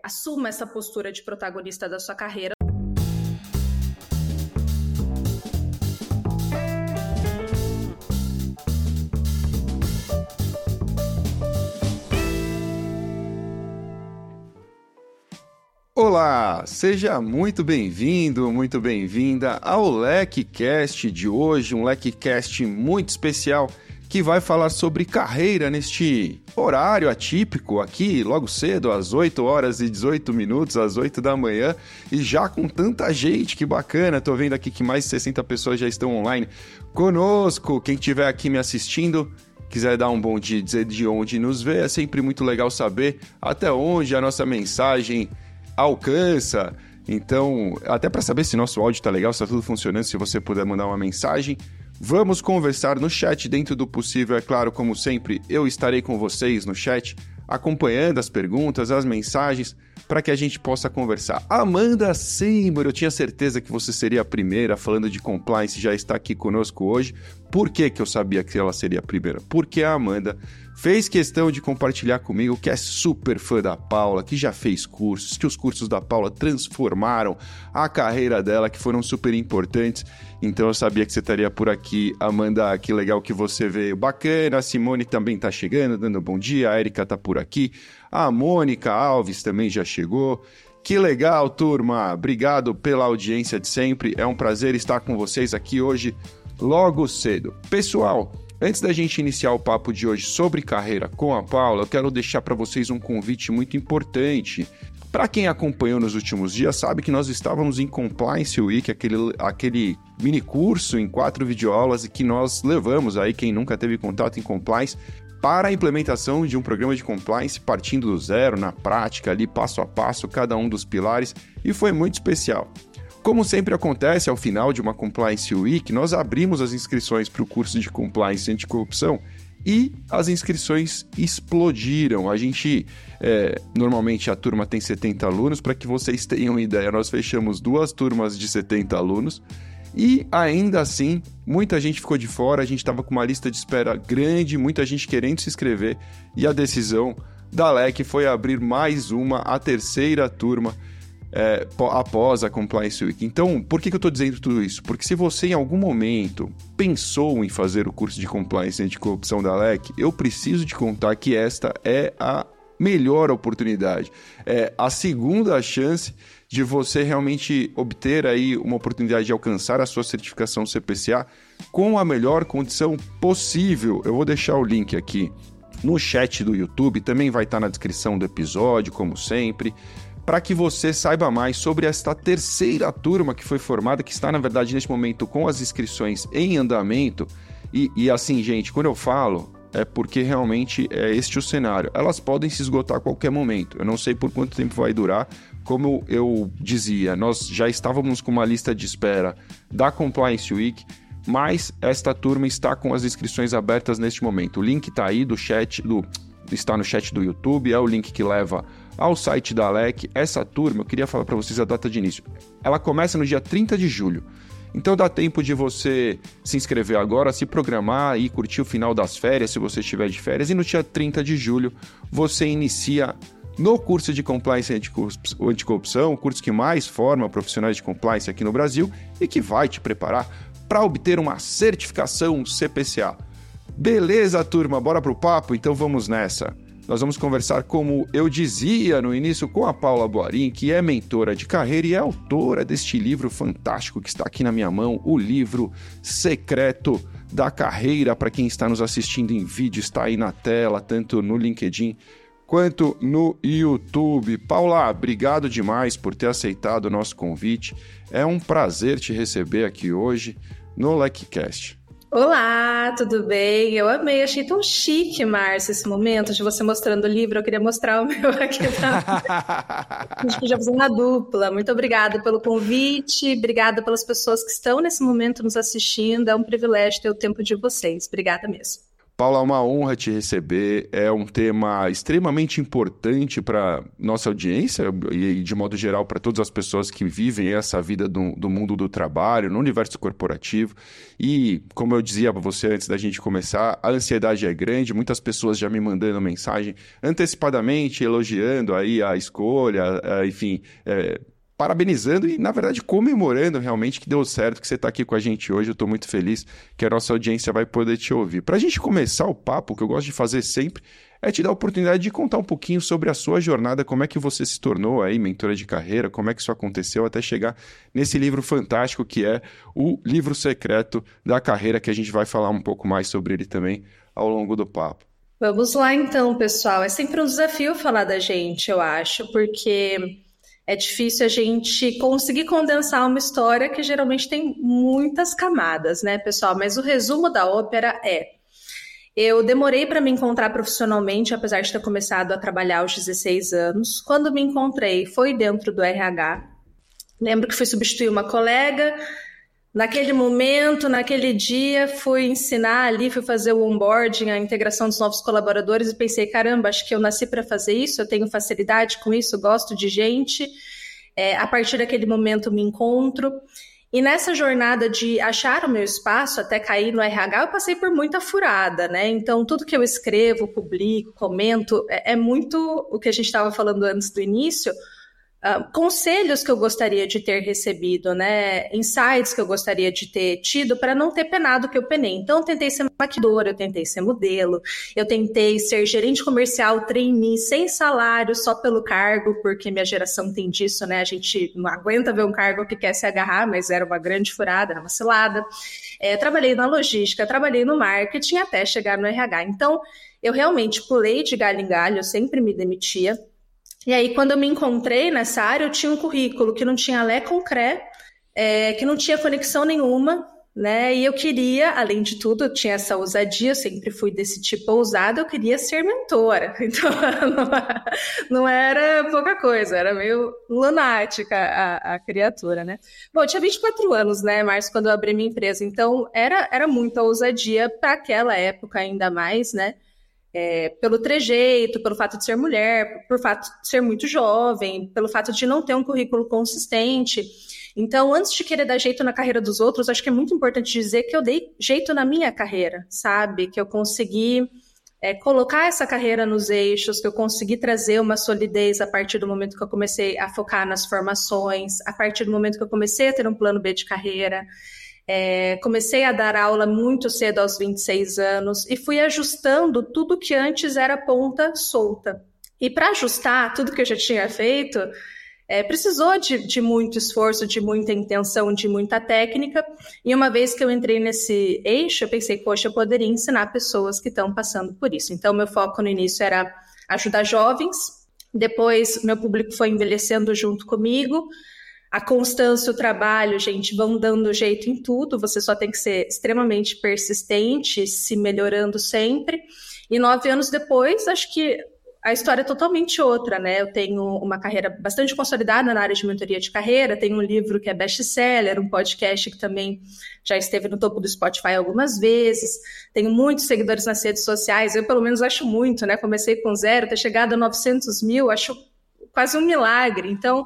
assuma essa postura de protagonista da sua carreira. Olá, seja muito bem-vindo, muito bem-vinda ao LecCast de hoje, um LecCast muito especial que vai falar sobre carreira neste horário atípico aqui, logo cedo, às 8 horas e 18 minutos, às 8 da manhã, e já com tanta gente, que bacana, tô vendo aqui que mais de 60 pessoas já estão online conosco. Quem estiver aqui me assistindo, quiser dar um bom dia, dizer de onde nos vê, é sempre muito legal saber até onde a nossa mensagem alcança. Então, até para saber se nosso áudio tá legal, se tá tudo funcionando, se você puder mandar uma mensagem, vamos conversar no chat dentro do possível. É claro, como sempre, eu estarei com vocês no chat, acompanhando as perguntas, as mensagens, para que a gente possa conversar. Amanda Seymour, eu tinha certeza que você seria a primeira falando de compliance, já está aqui conosco hoje. Por que eu sabia que ela seria a primeira? Porque a Amanda fez questão de compartilhar comigo que é super fã da Paula, que já fez cursos, que os cursos da Paula transformaram a carreira dela, que foram super importantes. Então eu sabia que você estaria por aqui. Amanda, que legal que você veio. Bacana, a Simone também tá chegando, dando bom dia, a Erika tá por aqui, a Mônica Alves também já chegou. Que legal, turma! Obrigado pela audiência de sempre, é um prazer estar com vocês aqui hoje, logo cedo. Pessoal, antes da gente iniciar o papo de hoje sobre carreira com a Paula, eu quero deixar para vocês um convite muito importante. Para quem acompanhou nos últimos dias, sabe que nós estávamos em Compliance Week, aquele mini curso em 4 videoaulas e que nós levamos aí, quem nunca teve contato em Compliance, para a implementação de um programa de Compliance partindo do zero, na prática, ali passo a passo, cada um dos pilares, e foi muito especial. Como sempre acontece ao final de uma Compliance Week, nós abrimos as inscrições para o curso de Compliance Anticorrupção e as inscrições explodiram. A gente, normalmente a turma tem 70 alunos, para que vocês tenham uma ideia, nós fechamos 2 turmas de 70 alunos e ainda assim, muita gente ficou de fora, a gente estava com uma lista de espera grande, muita gente querendo se inscrever e a decisão da LEC foi abrir mais a terceira turma após a Compliance Week. Então, por que eu estou dizendo tudo isso? Porque se você em algum momento pensou em fazer o curso de Compliance Anticorrupção da LEC, eu preciso te contar que esta é a melhor oportunidade. É a segunda chance de você realmente obter aí uma oportunidade de alcançar a sua certificação CPCA com a melhor condição possível. Eu vou deixar o link aqui no chat do YouTube, também vai estar na descrição do episódio, como sempre, para que você saiba mais sobre esta terceira turma que foi formada, que está, na verdade, neste momento com as inscrições em andamento. E assim, gente, quando eu falo, é porque realmente é este o cenário. Elas podem se esgotar a qualquer momento. Eu não sei por quanto tempo vai durar. Como eu dizia, nós já estávamos com uma lista de espera da Compliance Week, mas esta turma está com as inscrições abertas neste momento. O link está aí está no chat do YouTube, é o link que leva ao site da LEC. Essa turma, eu queria falar para vocês a data de início. Ela começa no dia 30 de julho. Então dá tempo de você se inscrever agora, se programar e curtir o final das férias, se você estiver de férias. E no dia 30 de julho você inicia no curso de Compliance Anticorrupção, o curso que mais forma profissionais de compliance aqui no Brasil e que vai te preparar para obter uma certificação CPCA. Beleza, turma? Bora pro papo? Então vamos nessa. Nós vamos conversar, como eu dizia no início, com a Paula Boarin, que é mentora de carreira e é autora deste livro fantástico que está aqui na minha mão, o livro Secreto da Carreira. Para quem está nos assistindo em vídeo, está aí na tela, tanto no LinkedIn quanto no YouTube. Paula, obrigado demais por ter aceitado o nosso convite. É um prazer te receber aqui hoje no LecCast. Olá, tudo bem? Eu amei, achei tão chique, Márcio, esse momento de você mostrando o livro. Eu queria mostrar o meu aqui. A gente podia fazer uma dupla. Muito obrigada pelo convite, obrigada pelas pessoas que estão nesse momento nos assistindo. É um privilégio ter o tempo de vocês. Obrigada mesmo. Paula, é uma honra te receber. É um tema extremamente importante para nossa audiência e, de modo geral, para todas as pessoas que vivem essa vida do mundo do trabalho, no universo corporativo. E, como eu dizia para você antes da gente começar, a ansiedade é grande. Muitas pessoas já me mandando mensagem antecipadamente, elogiando aí a escolha, enfim... parabenizando e, na verdade, comemorando realmente que deu certo, que você está aqui com a gente hoje. Eu estou muito feliz que a nossa audiência vai poder te ouvir. Para a gente começar o papo, o que eu gosto de fazer sempre é te dar a oportunidade de contar um pouquinho sobre a sua jornada, como é que você se tornou aí mentora de carreira, como é que isso aconteceu até chegar nesse livro fantástico que é o Livro Secreto da Carreira, que a gente vai falar um pouco mais sobre ele também ao longo do papo. Vamos lá então, pessoal. É sempre um desafio falar da gente, eu acho, porque é difícil a gente conseguir condensar uma história que geralmente tem muitas camadas, né, pessoal? Mas o resumo da ópera é: eu demorei para me encontrar profissionalmente, apesar de ter começado a trabalhar aos 16 anos. Quando me encontrei, foi dentro do RH. Lembro que fui substituir uma colega. Naquele momento, naquele dia, fui ensinar ali, fui fazer o onboarding, a integração dos novos colaboradores e pensei, caramba, acho que eu nasci para fazer isso, eu tenho facilidade com isso, gosto de gente. A partir daquele momento me encontro. E nessa jornada de achar o meu espaço até cair no RH, eu passei por muita furada, né? Então, tudo que eu escrevo, publico, comento, é muito o que a gente estava falando antes do início, conselhos que eu gostaria de ter recebido, né? Insights que eu gostaria de ter tido para não ter penado o que eu penei. Então, eu tentei ser maquiadora, eu tentei ser modelo, eu tentei ser gerente comercial, trainee, sem salário, só pelo cargo, porque minha geração tem disso, né? A gente não aguenta ver um cargo que quer se agarrar, mas era uma grande furada, era uma cilada. Trabalhei na logística, trabalhei no marketing até chegar no RH. Então, eu realmente pulei de galho em galho, eu sempre me demitia. E aí, quando eu me encontrei nessa área, eu tinha um currículo que não tinha lé com cré, que não tinha conexão nenhuma, né? E eu queria, além de tudo, eu tinha essa ousadia, eu sempre fui desse tipo ousada, eu queria ser mentora. Então, não era pouca coisa, era meio lunática a criatura, né? Bom, eu tinha 24 anos, né, Márcio, quando eu abri minha empresa. Então, era muita ousadia para aquela época ainda mais, né? Pelo trejeito, pelo fato de ser mulher, por fato de ser muito jovem, pelo fato de não ter um currículo consistente. Então, antes de querer dar jeito na carreira dos outros, acho que é muito importante dizer que eu dei jeito na minha carreira, sabe? Que eu consegui colocar essa carreira nos eixos, que eu consegui trazer uma solidez a partir do momento que eu comecei a focar nas formações, a partir do momento que eu comecei a ter um plano B de carreira. Comecei a dar aula muito cedo, aos 26 anos, e fui ajustando tudo que antes era ponta solta. E para ajustar tudo que eu já tinha feito, precisou de muito esforço, de muita intenção, de muita técnica. E uma vez que eu entrei nesse eixo, eu pensei, poxa, eu poderia ensinar pessoas que estão passando por isso. Então, meu foco no início era ajudar jovens. Depois, meu público foi envelhecendo junto comigo. A constância e o trabalho, gente, vão dando jeito em tudo. Você só tem que ser extremamente persistente, se melhorando sempre. E 9 anos depois, acho que a história é totalmente outra, né? Eu tenho uma carreira bastante consolidada na área de mentoria de carreira, tenho um livro que é best-seller, um podcast que também já esteve no topo do Spotify algumas vezes, tenho muitos seguidores nas redes sociais, eu pelo menos acho muito, né? Comecei com 0, ter chegado a 900 mil, acho quase um milagre. Então,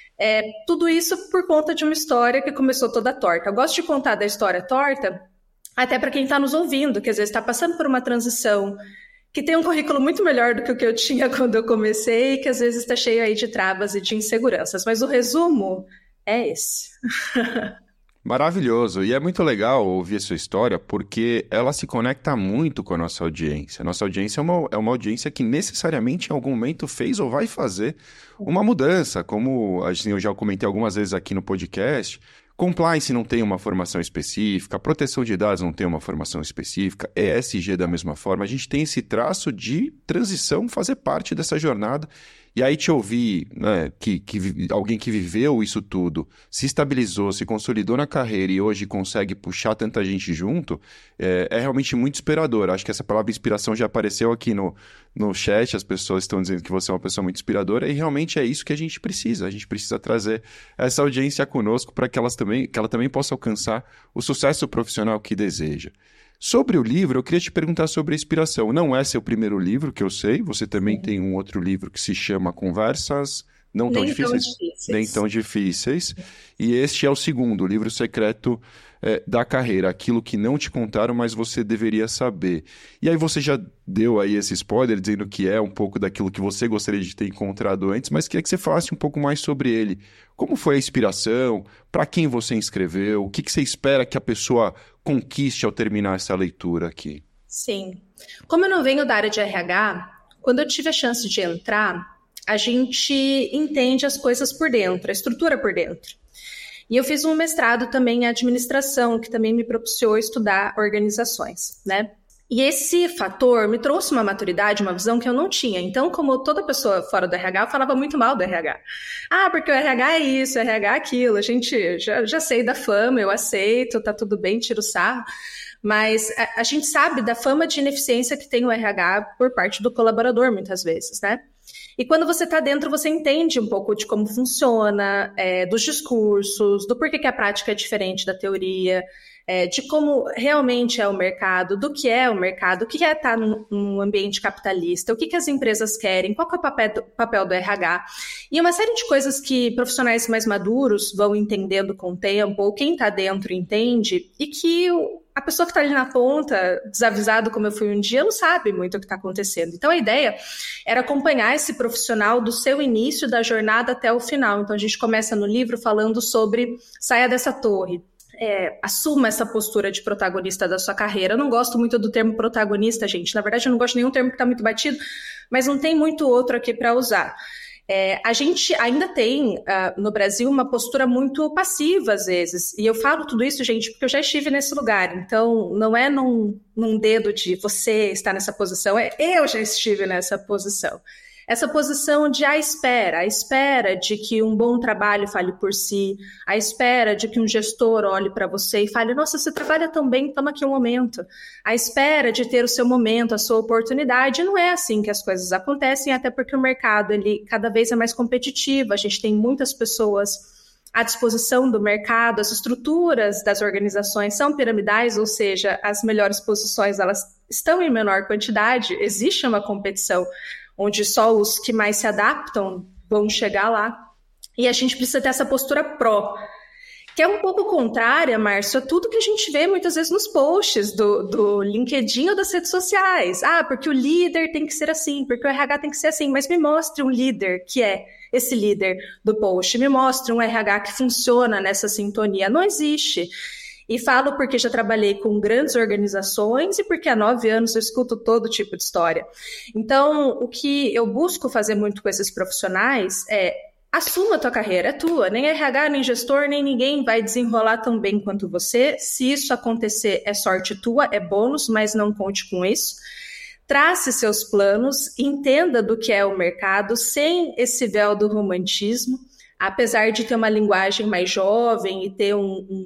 tudo isso por conta de uma história que começou toda torta. Eu gosto de contar da história torta, até para quem está nos ouvindo, que às vezes está passando por uma transição, que tem um currículo muito melhor do que o que eu tinha quando eu comecei, e que às vezes está cheio aí de travas e de inseguranças. Mas o resumo é esse. Maravilhoso. E é muito legal ouvir a sua história, porque ela se conecta muito com a nossa audiência. Nossa audiência é uma audiência que necessariamente em algum momento fez ou vai fazer uma mudança, como assim, eu já comentei algumas vezes aqui no podcast. Compliance não tem uma formação específica, proteção de dados não tem uma formação específica, ESG da mesma forma. A gente tem esse traço de transição fazer parte dessa jornada. E aí te ouvir, né, que alguém que viveu isso tudo, se estabilizou, se consolidou na carreira e hoje consegue puxar tanta gente junto, é realmente muito inspirador. Acho que essa palavra inspiração já apareceu aqui no chat, as pessoas estão dizendo que você é uma pessoa muito inspiradora e realmente é isso que a gente precisa. A gente precisa trazer essa audiência conosco para que ela também possa alcançar o sucesso profissional que deseja. Sobre o livro, eu queria te perguntar sobre a inspiração. Não é seu primeiro livro, que eu sei, você também tem um outro livro que se chama Conversas Não Tão Difíceis. Nem Tão Difíceis. E este é o segundo, o livro secreto da carreira, aquilo que não te contaram, mas você deveria saber. E aí você já deu aí esse spoiler, dizendo que é um pouco daquilo que você gostaria de ter encontrado antes, mas queria que você falasse um pouco mais sobre ele. Como foi a inspiração? Para quem você escreveu? O que você espera que a pessoa conquiste ao terminar essa leitura aqui? Sim. Como eu não venho da área de RH, quando eu tive a chance de entrar, a gente entende as coisas por dentro, a estrutura por dentro. E eu fiz um mestrado também em administração, que também me propiciou estudar organizações, né? E esse fator me trouxe uma maturidade, uma visão que eu não tinha. Então, como toda pessoa fora do RH, eu falava muito mal do RH. Ah, porque o RH é isso, o RH é aquilo. A gente já sei da fama, eu aceito, tá tudo bem, tiro o sarro. Mas a gente sabe da fama de ineficiência que tem o RH por parte do colaborador, muitas vezes, né? E quando você está dentro, você entende um pouco de como funciona, dos discursos, do porquê que a prática é diferente da teoria, de como realmente é o mercado, do que é o mercado, o que é estar num ambiente capitalista, o que as empresas querem, qual que é o papel do RH. E uma série de coisas que profissionais mais maduros vão entendendo com o tempo, ou quem está dentro entende, e que a pessoa que está ali na ponta, desavisado como eu fui um dia, não sabe muito o que está acontecendo. Então, a ideia era acompanhar esse profissional do seu início da jornada até o final. Então, a gente começa no livro falando sobre saia dessa torre. Assuma essa postura de protagonista da sua carreira. Eu não gosto muito do termo protagonista, gente. Na verdade, eu não gosto de nenhum termo que está muito batido, mas não tem muito outro aqui para usar. A gente ainda tem no Brasil uma postura muito passiva às vezes, e eu falo tudo isso, gente, porque eu já estive nesse lugar, então não é num dedo de você estar nessa posição, eu já estive nessa posição. Essa posição de à espera de que um bom trabalho fale por si, à espera de que um gestor olhe para você e fale, nossa, você trabalha tão bem, toma aqui um momento. À espera de ter o seu momento, a sua oportunidade. Não é assim que as coisas acontecem, até porque o mercado ele cada vez é mais competitivo, a gente tem muitas pessoas à disposição do mercado, as estruturas das organizações são piramidais, ou seja, as melhores posições elas estão em menor quantidade, existe uma competição onde só os que mais se adaptam vão chegar lá. E a gente precisa ter essa postura pró, que é um pouco contrária, Márcio, a tudo que a gente vê muitas vezes nos posts do LinkedIn ou das redes sociais. Ah, porque o líder tem que ser assim, porque o RH tem que ser assim. Mas me mostre um líder que é esse líder do post. Me mostre um RH que funciona nessa sintonia. Não existe. E falo porque já trabalhei com grandes organizações e porque há 9 anos eu escuto todo tipo de história. Então, o que eu busco fazer muito com esses profissionais é assuma a tua carreira, é tua. Nem RH, nem gestor, nem ninguém vai desenrolar tão bem quanto você. Se isso acontecer, é sorte tua, é bônus, mas não conte com isso. Trace seus planos, entenda do que é o mercado, sem esse véu do romantismo, apesar de ter uma linguagem mais jovem e ter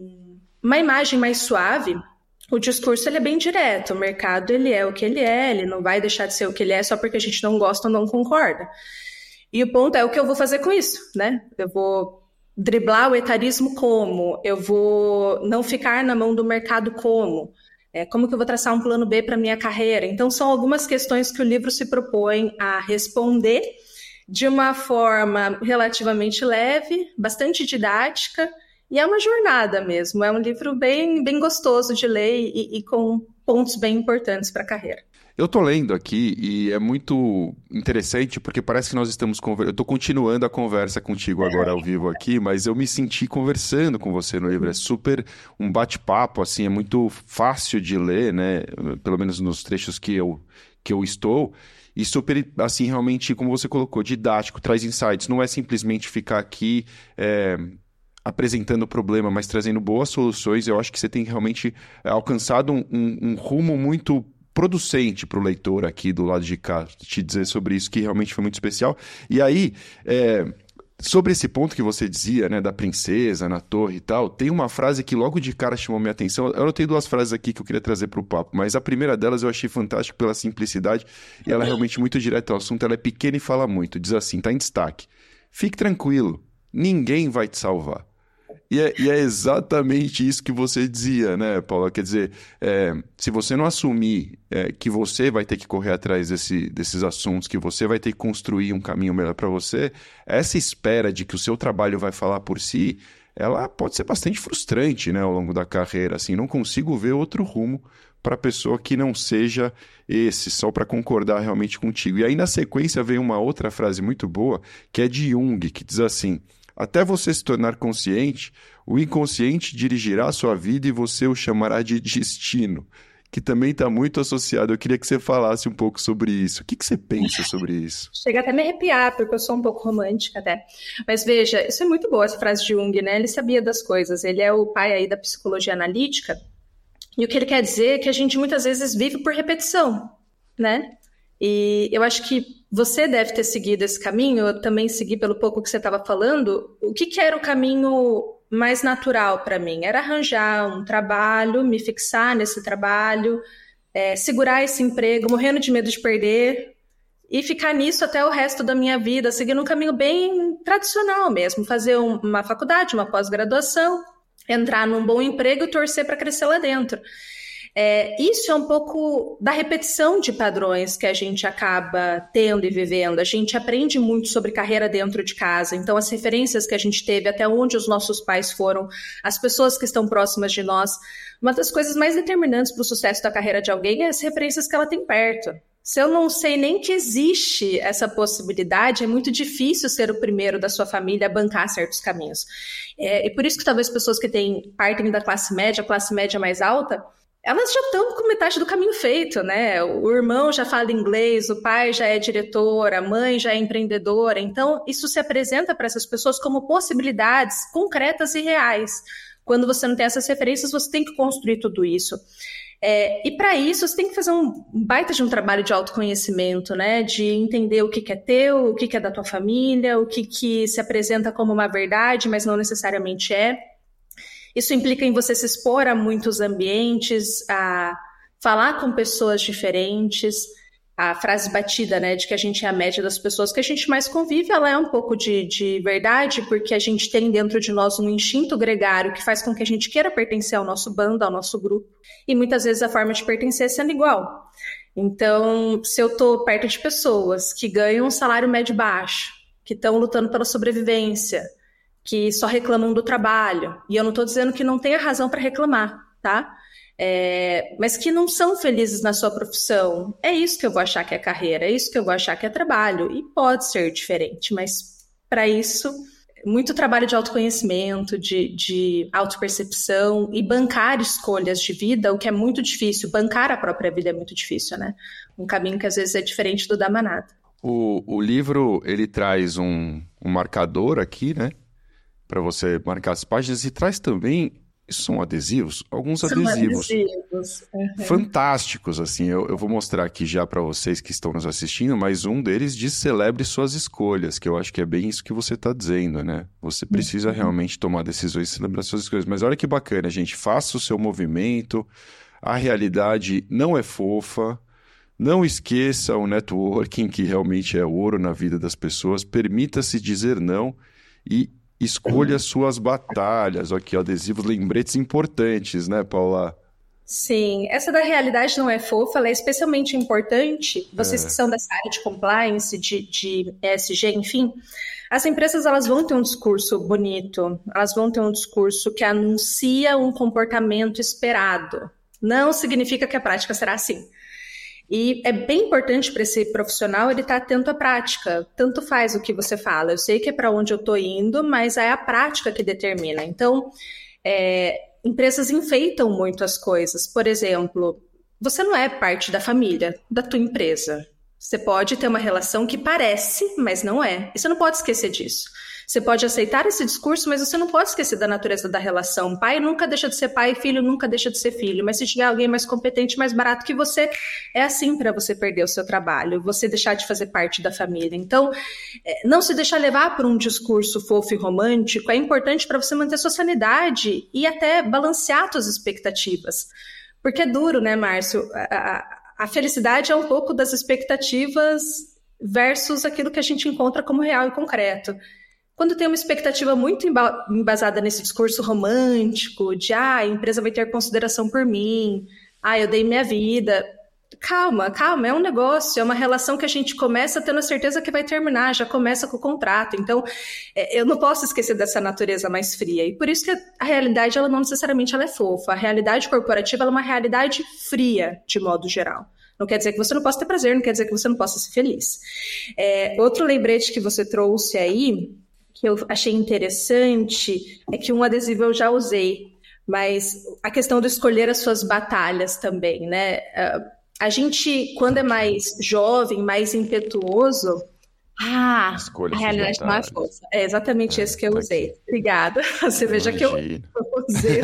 uma imagem mais suave, o discurso ele é bem direto, o mercado ele é o que ele não vai deixar de ser o que ele é só porque a gente não gosta ou não concorda. E o ponto é o que eu vou fazer com isso, né? Eu vou driblar o etarismo como? Eu vou não ficar na mão do mercado como? Como que eu vou traçar um plano B para minha carreira? Então são algumas questões que o livro se propõe a responder de uma forma relativamente leve, bastante didática, e é uma jornada mesmo, é um livro bem, bem gostoso de ler e com pontos bem importantes para a carreira. Eu tô lendo aqui e é muito interessante porque parece que nós estamos conversando. Eu tô continuando a conversa contigo agora ao vivo aqui, mas eu me senti conversando com você no livro. É super um bate-papo, assim, é muito fácil de ler, né? Pelo menos nos trechos que eu estou. E super, assim, realmente, como você colocou, didático, traz insights. Não é simplesmente ficar aqui apresentando o problema, mas trazendo boas soluções. Eu acho que você tem realmente alcançado um rumo muito producente para o leitor aqui do lado de cá, te dizer sobre isso, que realmente foi muito especial. E aí, sobre esse ponto que você dizia, né, da princesa na torre e tal, tem uma frase que logo de cara chamou minha atenção. Eu anotei 2 frases aqui que eu queria trazer para o papo, mas a primeira delas eu achei fantástica pela simplicidade e ela é realmente muito direta ao assunto, ela é pequena e fala muito. Diz assim, tá em destaque: fique tranquilo, ninguém vai te salvar. E é exatamente isso que você dizia, né, Paula? Quer dizer, se você não assumir que você vai ter que correr atrás desses assuntos, que você vai ter que construir um caminho melhor para você, essa espera de que o seu trabalho vai falar por si, ela pode ser bastante frustrante, né, ao longo da carreira. Assim, não consigo ver outro rumo para a pessoa que não seja esse, só para concordar realmente contigo. E aí, na sequência, vem uma outra frase muito boa, que é de Jung, que diz assim: até você se tornar consciente, o inconsciente dirigirá a sua vida e você o chamará de destino, que também está muito associado. Eu queria que você falasse um pouco sobre isso. O que você pensa sobre isso? Chega até a me arrepiar, porque eu sou um pouco romântica até. Mas veja, isso é muito boa, essa frase de Jung, né? Ele sabia das coisas, ele é o pai aí da psicologia analítica, e o que ele quer dizer é que a gente muitas vezes vive por repetição, né? E eu acho que você deve ter seguido esse caminho, eu também segui pelo pouco que você estava falando. O que era o caminho mais natural para mim? Era arranjar um trabalho, me fixar nesse trabalho, segurar esse emprego, morrendo de medo de perder, e ficar nisso até o resto da minha vida, seguindo um caminho bem tradicional mesmo, fazer uma faculdade, uma pós-graduação, entrar num bom emprego e torcer para crescer lá dentro. Isso é um pouco da repetição de padrões que a gente acaba tendo e vivendo. A gente aprende muito sobre carreira dentro de casa, então as referências que a gente teve, até onde os nossos pais foram, as pessoas que estão próximas de nós. Uma das coisas mais determinantes para o sucesso da carreira de alguém é as referências que ela tem perto. Se eu não sei nem que existe essa possibilidade, é muito difícil ser o primeiro da sua família a bancar certos caminhos. E por isso que talvez pessoas que partem da classe média mais alta, elas já estão com metade do caminho feito, né? O irmão já fala inglês, o pai já é diretor, a mãe já é empreendedora. Então, isso se apresenta para essas pessoas como possibilidades concretas e reais. Quando você não tem essas referências, você tem que construir tudo isso. E para isso, você tem que fazer um baita de um trabalho de autoconhecimento, né? De entender o que é teu, o que é da tua família, o que se apresenta como uma verdade, mas não necessariamente é. Isso implica em você se expor a muitos ambientes, a falar com pessoas diferentes. A frase batida, né, de que a gente é a média das pessoas que a gente mais convive, ela é um pouco de verdade, porque a gente tem dentro de nós um instinto gregário que faz com que a gente queira pertencer ao nosso bando, ao nosso grupo. E muitas vezes a forma de pertencer é sendo igual. Então, se eu estou perto de pessoas que ganham um salário médio baixo, que estão lutando pela sobrevivência, que só reclamam do trabalho, e eu não estou dizendo que não tenha razão para reclamar, tá? Mas que não são felizes na sua profissão, é isso que eu vou achar que é carreira, é isso que eu vou achar que é trabalho, e pode ser diferente, mas para isso, muito trabalho de autoconhecimento, de autopercepção e bancar escolhas de vida, o que é muito difícil, bancar a própria vida é muito difícil, né? Um caminho que às vezes é diferente do da manada. O livro, ele traz um marcador aqui, né? Para você marcar as páginas, e traz também, isso são adesivos? Alguns adesivos. Uhum. Fantásticos, assim. Eu vou mostrar aqui já para vocês que estão nos assistindo, mas um deles diz: celebre suas escolhas, que eu acho que é bem isso que você está dizendo, né? Você precisa realmente tomar decisões e celebrar suas escolhas. Mas olha que bacana, gente. Faça o seu movimento, a realidade não é fofa, não esqueça o networking, que realmente é ouro na vida das pessoas, permita-se dizer não e escolha suas batalhas. Aqui, adesivos, lembretes importantes, né, Paula? Sim, essa da realidade não é fofa, ela é especialmente importante. Vocês que são dessa área de compliance, de ESG, enfim, as empresas elas vão ter um discurso bonito, elas vão ter um discurso que anuncia um comportamento esperado. Não significa que a prática será assim. E é bem importante para esse profissional ele estar atento à prática. Tanto faz o que você fala. Eu sei que é para onde eu estou indo, mas é a prática que determina. Então, empresas enfeitam muito as coisas. Por exemplo, você não é parte da família da tua empresa. Você pode ter uma relação que parece, mas não é. E você não pode esquecer disso. Você pode aceitar esse discurso, mas você não pode esquecer da natureza da relação. Pai nunca deixa de ser pai, filho nunca deixa de ser filho. Mas se tiver alguém mais competente, mais barato que você, é assim para você perder o seu trabalho, você deixar de fazer parte da família. Então, não se deixar levar por um discurso fofo e romântico é importante para você manter sua sanidade e até balancear suas expectativas. Porque é duro, né, Márcio? A felicidade é um pouco das expectativas versus aquilo que a gente encontra como real e concreto. quando tem uma expectativa muito embasada nesse discurso romântico, de a empresa vai ter consideração por mim, eu dei minha vida. Calma, é um negócio, é uma relação que a gente começa tendo a certeza que vai terminar, já começa com o contrato. Então, eu não posso esquecer dessa natureza mais fria. E por isso que a realidade, ela não necessariamente ela é fofa. A realidade corporativa, ela é uma realidade fria, de modo geral. Não quer dizer que você não possa ter prazer, não quer dizer que você não possa ser feliz. Outro lembrete que você trouxe aí, que eu achei interessante, é que um adesivo eu já usei, mas a questão de escolher as suas batalhas também, né? A gente, quando é mais jovem, mais impetuoso, a realidade não é força. É exatamente esse que eu usei. Obrigada. Você veja que eu usei.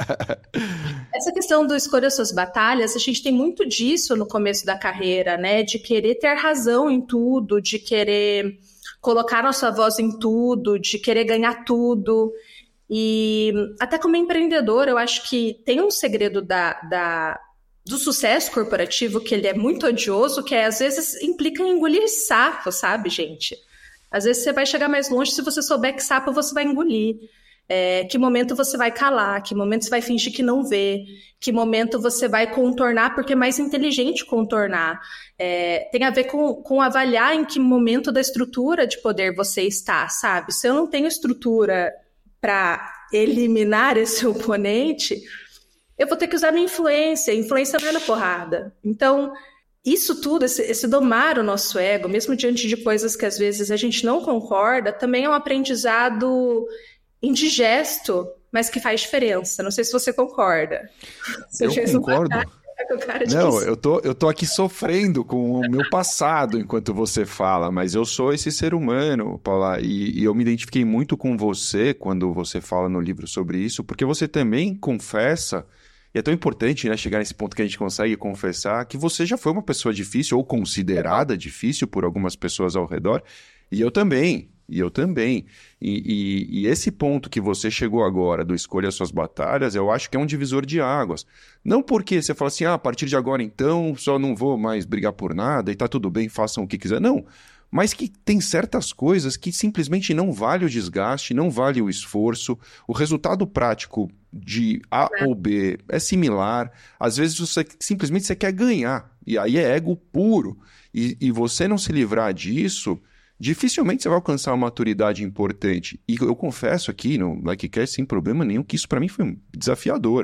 Essa questão do escolha suas batalhas, a gente tem muito disso no começo da carreira, né? De querer ter razão em tudo, de querer colocar nossa voz em tudo, de querer ganhar tudo. E até como empreendedor, eu acho que tem um segredo do sucesso corporativo, que ele é muito odioso, que às vezes implica em engolir sapo, sabe, gente? Às vezes você vai chegar mais longe se você souber que sapo você vai engolir. Que momento você vai calar, que momento você vai fingir que não vê, que momento você vai contornar, porque é mais inteligente contornar. Tem a ver com avaliar em que momento da estrutura de poder você está, sabe? Se eu não tenho estrutura para eliminar esse oponente, eu vou ter que usar minha influência. Influência não é na porrada. Então, isso tudo, esse domar o nosso ego, mesmo diante de coisas que às vezes a gente não concorda, também é um aprendizado indigesto, mas que faz diferença. Não sei se você concorda. Eu concordo. Não, eu tô aqui sofrendo com o meu passado enquanto você fala, mas eu sou esse ser humano, Paula, e eu me identifiquei muito com você quando você fala no livro sobre isso, porque você também confessa. E é tão importante, né, chegar nesse ponto que a gente consegue confessar que você já foi uma pessoa difícil ou considerada difícil por algumas pessoas ao redor. E eu também. E esse ponto que você chegou agora do escolha suas batalhas, eu acho que é um divisor de águas. Não porque você fala assim, a partir de agora então só não vou mais brigar por nada e tá tudo bem, façam o que quiser. Não. Mas que tem certas coisas que simplesmente não vale o desgaste, não vale o esforço, o resultado prático de A ou B é similar, às vezes você simplesmente quer ganhar, e aí é ego puro, e você não se livrar disso, dificilmente você vai alcançar uma maturidade importante. E eu confesso aqui no LikeCast, sem problema nenhum, que isso para mim foi desafiador.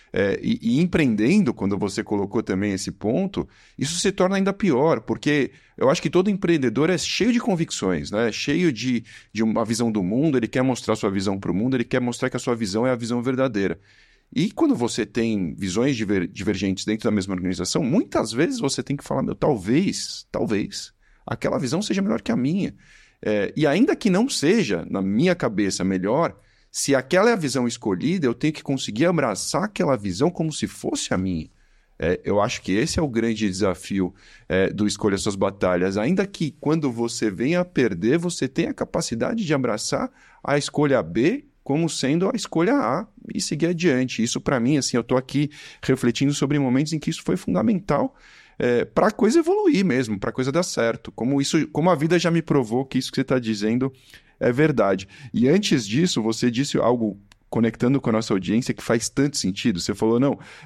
E empreendendo, quando você colocou também esse ponto, isso se torna ainda pior, porque eu acho que todo empreendedor é cheio de convicções, né? Cheio de uma visão do mundo, ele quer mostrar sua visão para o mundo, ele quer mostrar que a sua visão é a visão verdadeira. E quando você tem visões divergentes dentro da mesma organização, muitas vezes você tem que falar, talvez, aquela visão seja melhor que a minha. E ainda que não seja, na minha cabeça, melhor, se aquela é a visão escolhida, eu tenho que conseguir abraçar aquela visão como se fosse a minha. Eu acho que esse é o grande desafio do Escolha Suas Batalhas. Ainda que quando você venha a perder, você tenha a capacidade de abraçar a escolha B como sendo a escolha A e seguir adiante. Isso, para mim, assim, eu estou aqui refletindo sobre momentos em que isso foi fundamental para a coisa evoluir mesmo, para a coisa dar certo. Como a vida já me provou que isso que você está dizendo é verdade. E antes disso, você disse algo conectando com a nossa audiência que faz tanto sentido. Você falou,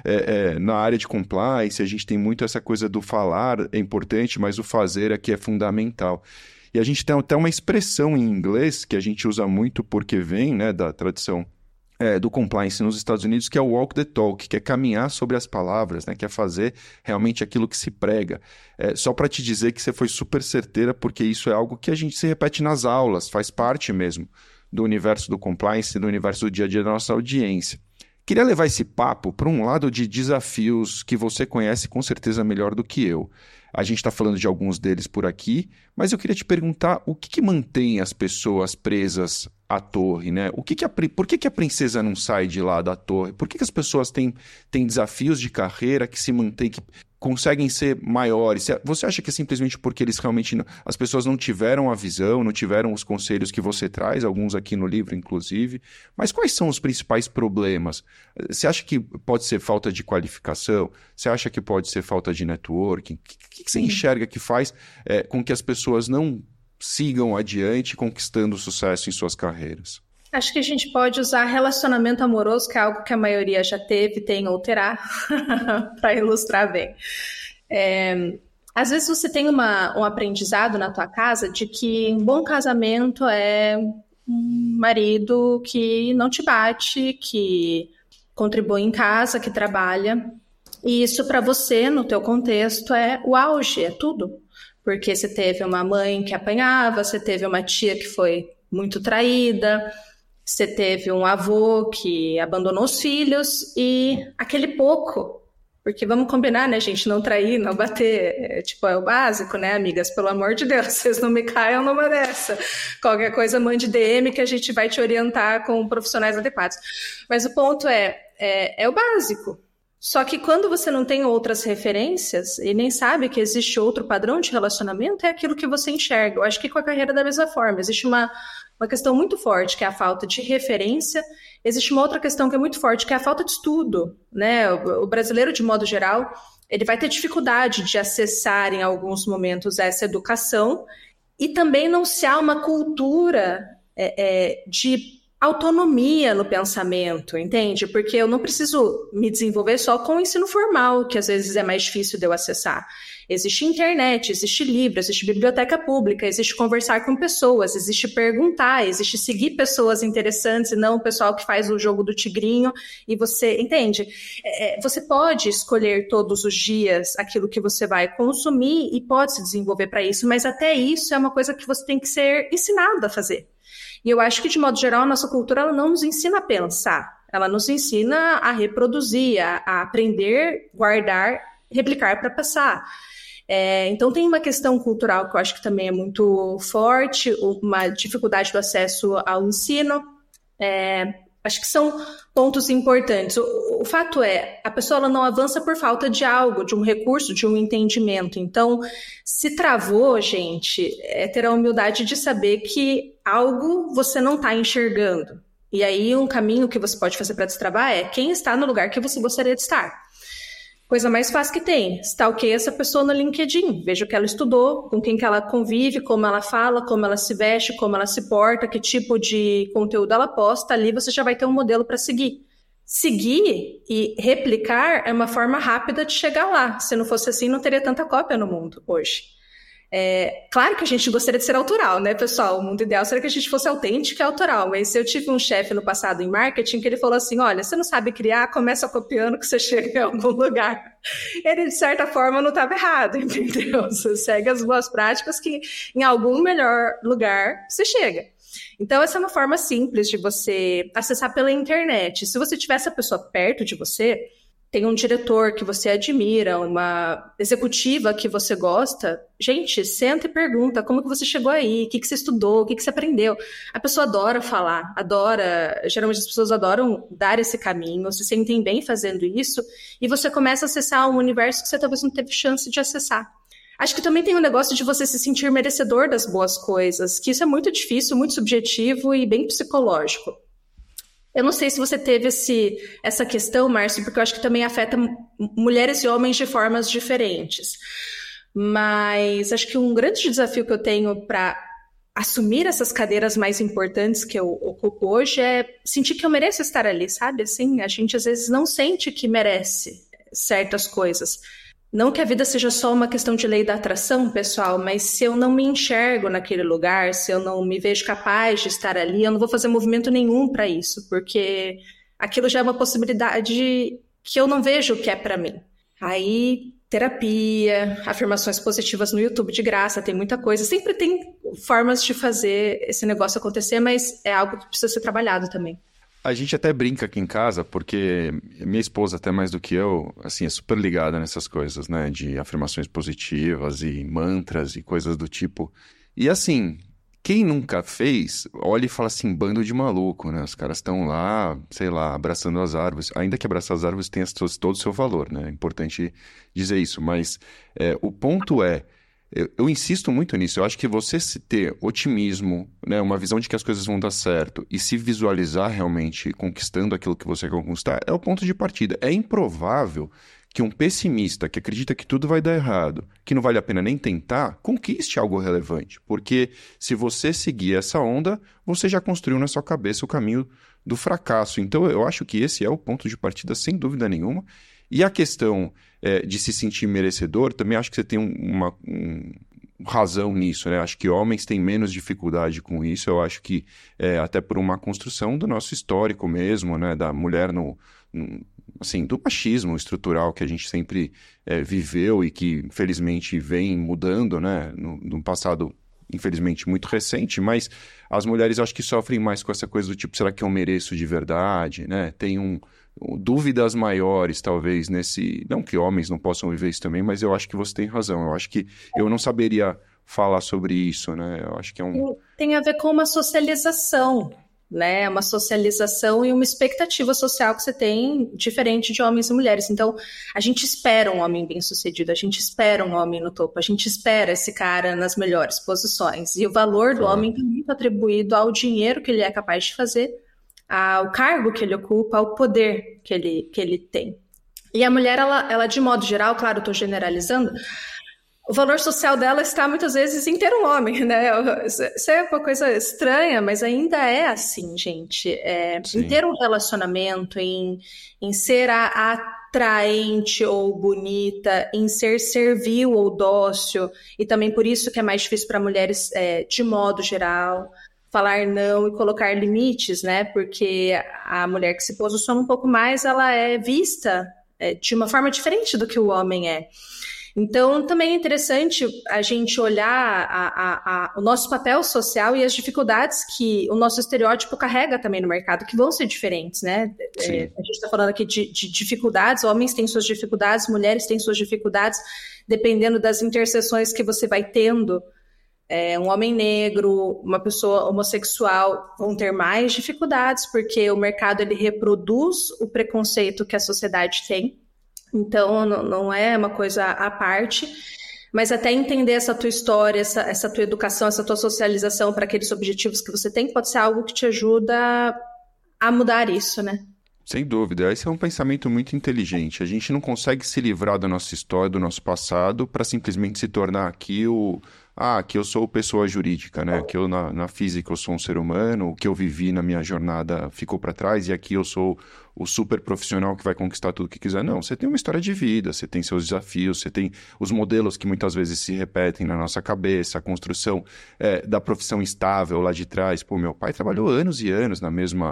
na área de compliance, a gente tem muito essa coisa do falar é importante, mas o fazer aqui é fundamental. E a gente tem até uma expressão em inglês que a gente usa muito porque vem, né, da tradição do compliance nos Estados Unidos, que é o walk the talk, que é caminhar sobre as palavras, né, que é fazer realmente aquilo que se prega. Só para te dizer que você foi super certeira, porque isso é algo que a gente se repete nas aulas, faz parte mesmo do universo do compliance, do universo do dia a dia da nossa audiência. Queria levar esse papo para um lado de desafios que você conhece com certeza melhor do que eu. A gente está falando de alguns deles por aqui, mas eu queria te perguntar o que mantém as pessoas presas à torre, né? Por que a princesa não sai de lá da torre? Por que as pessoas têm desafios de carreira que se mantêm, que conseguem ser maiores? Você acha que é simplesmente porque eles realmente as pessoas não tiveram a visão, não tiveram os conselhos que você traz, alguns aqui no livro, inclusive? Mas quais são os principais problemas? Você acha que pode ser falta de qualificação? Você acha que pode ser falta de networking? O que você enxerga que faz com que as pessoas não sigam adiante conquistando sucesso em suas carreiras? Acho que a gente pode usar relacionamento amoroso, que é algo que a maioria já teve, tem ou terá, para ilustrar bem. Às vezes você tem um aprendizado na tua casa de que um bom casamento é um marido que não te bate, que contribui em casa, que trabalha. E isso para você, no teu contexto, é o auge, é tudo. Porque você teve uma mãe que apanhava, você teve uma tia que foi muito traída, você teve um avô que abandonou os filhos e aquele pouco, porque vamos combinar, né, gente, não trair, não bater, é o básico, né, amigas, pelo amor de Deus, vocês não me caiam numa dessa. Qualquer coisa, mande DM que a gente vai te orientar com profissionais adequados. Mas o ponto é o básico. Só que quando você não tem outras referências e nem sabe que existe outro padrão de relacionamento, é aquilo que você enxerga. Eu acho que com a carreira da mesma forma. Existe uma questão muito forte, que é a falta de referência. Existe uma outra questão que é muito forte, que é a falta de estudo, né? O brasileiro, de modo geral, ele vai ter dificuldade de acessar em alguns momentos essa educação e também não se há uma cultura de autonomia no pensamento, entende? Porque eu não preciso me desenvolver só com o ensino formal, que às vezes é mais difícil de eu acessar. Existe internet, existe livro, existe biblioteca pública, existe conversar com pessoas, existe perguntar, existe seguir pessoas interessantes e não o pessoal que faz o jogo do tigrinho e você, entende? Você pode escolher todos os dias aquilo que você vai consumir e pode se desenvolver para isso, mas até isso é uma coisa que você tem que ser ensinado a fazer. E eu acho que, de modo geral, a nossa cultura ela não nos ensina a pensar, ela nos ensina a reproduzir, a aprender, guardar, replicar para passar. Então tem uma questão cultural que eu acho que também é muito forte, uma dificuldade do acesso ao ensino. Acho que são pontos importantes. O fato é, a pessoa ela não avança por falta de algo, de um recurso, de um entendimento. Então, se travou, gente, ter a humildade de saber que algo você não está enxergando. E aí, um caminho que você pode fazer para destravar é quem está no lugar que você gostaria de estar. Coisa mais fácil que tem, stalkeia essa pessoa no LinkedIn, veja o que ela estudou, com quem que ela convive, como ela fala, como ela se veste, como ela se porta, que tipo de conteúdo ela posta, ali você já vai ter um modelo para seguir. Seguir e replicar é uma forma rápida de chegar lá, se não fosse assim não teria tanta cópia no mundo hoje. Claro que a gente gostaria de ser autoral, né, pessoal? O mundo ideal seria que a gente fosse autêntico e autoral, mas eu tive um chefe no passado em marketing que ele falou assim, olha, você não sabe criar, começa copiando que você chega em algum lugar. Ele, de certa forma, não estava errado, entendeu? Você segue as boas práticas que em algum melhor lugar você chega. Então, essa é uma forma simples de você acessar pela internet. Se você tiver essa pessoa perto de você, tem um diretor que você admira, uma executiva que você gosta, gente, senta e pergunta como que você chegou aí, o que você estudou, o que você aprendeu. A pessoa adora falar, geralmente as pessoas adoram dar esse caminho, se sentem bem fazendo isso, e você começa a acessar um universo que você talvez não teve chance de acessar. Acho que também tem um negócio de você se sentir merecedor das boas coisas, que isso é muito difícil, muito subjetivo e bem psicológico. Eu não sei se você teve essa questão, Márcio, porque eu acho que também afeta mulheres e homens de formas diferentes. Mas acho que um grande desafio que eu tenho para assumir essas cadeiras mais importantes que eu ocupo hoje é sentir que eu mereço estar ali, sabe? Assim, a gente às vezes não sente que merece certas coisas. Não que a vida seja só uma questão de lei da atração, pessoal, mas se eu não me enxergo naquele lugar, se eu não me vejo capaz de estar ali, eu não vou fazer movimento nenhum para isso, porque aquilo já é uma possibilidade que eu não vejo que é para mim. Aí, terapia, afirmações positivas no YouTube de graça, tem muita coisa. Sempre tem formas de fazer esse negócio acontecer, mas é algo que precisa ser trabalhado também. A gente até brinca aqui em casa, porque minha esposa, até mais do que eu, assim, é super ligada nessas coisas, né? De afirmações positivas e mantras e coisas do tipo. E assim, quem nunca fez, olha e fala assim, bando de maluco, né? Os caras estão lá, sei lá, abraçando as árvores. Ainda que abraçar as árvores tenha todo o seu valor, né? É importante dizer isso. Mas o ponto é, eu insisto muito nisso, eu acho que você se ter otimismo, né, uma visão de que as coisas vão dar certo e se visualizar realmente conquistando aquilo que você quer conquistar é o ponto de partida. É improvável que um pessimista que acredita que tudo vai dar errado, que não vale a pena nem tentar, conquiste algo relevante. Porque se você seguir essa onda, você já construiu na sua cabeça o caminho do fracasso. Então, eu acho que esse é o ponto de partida, sem dúvida nenhuma. E a questão de se sentir merecedor, também acho que você tem uma razão nisso, né? Acho que homens têm menos dificuldade com isso. Eu acho que até por uma construção do nosso histórico mesmo, né? Da mulher assim, do machismo estrutural que a gente sempre viveu e que, infelizmente, vem mudando, né? No passado, infelizmente, muito recente, mas as mulheres acho que sofrem mais com essa coisa do tipo, será que eu mereço de verdade, né? Tem dúvidas maiores, talvez, nesse... Não que homens não possam viver isso também, mas eu acho que você tem razão. Eu acho que eu não saberia falar sobre isso, né? Eu acho que Tem a ver com uma socialização, né? Uma socialização e uma expectativa social que você tem diferente de homens e mulheres. Então, a gente espera um homem bem-sucedido, a gente espera um homem no topo, a gente espera esse cara nas melhores posições. E o valor do homem está muito atribuído ao dinheiro que ele é capaz de fazer, ao cargo que ele ocupa, ao poder que ele tem. E a mulher, ela de modo geral, claro, estou generalizando, o valor social dela está muitas vezes em ter um homem, né? Isso é uma coisa estranha, mas ainda é assim, gente. Em ter um relacionamento, em ser atraente ou bonita, em ser servil ou dócil, e também por isso que é mais difícil para mulheres, de modo geral, falar não e colocar limites, né? Porque a mulher que se posiciona um pouco mais, ela é vista de uma forma diferente do que o homem é. Então, também é interessante a gente olhar o nosso papel social e as dificuldades que o nosso estereótipo carrega também no mercado, que vão ser diferentes, né? A gente está falando aqui de dificuldades, homens têm suas dificuldades, mulheres têm suas dificuldades, dependendo das interseções que você vai tendo. Um homem negro, uma pessoa homossexual vão ter mais dificuldades, porque o mercado ele reproduz o preconceito que a sociedade tem. Então, não é uma coisa à parte, mas até entender essa tua história, essa tua educação, essa tua socialização para aqueles objetivos que você tem, pode ser algo que te ajuda a mudar isso, né? Sem dúvida, esse é um pensamento muito inteligente. A gente não consegue se livrar da nossa história, do nosso passado, para simplesmente se tornar aqui que eu sou pessoa jurídica, né? Que eu na física eu sou um ser humano, o que eu vivi na minha jornada ficou para trás e aqui eu sou o super profissional que vai conquistar tudo que quiser. Não, você tem uma história de vida, você tem seus desafios, você tem os modelos que muitas vezes se repetem na nossa cabeça, a construção da profissão estável lá de trás. Pô, meu pai trabalhou anos e anos na mesma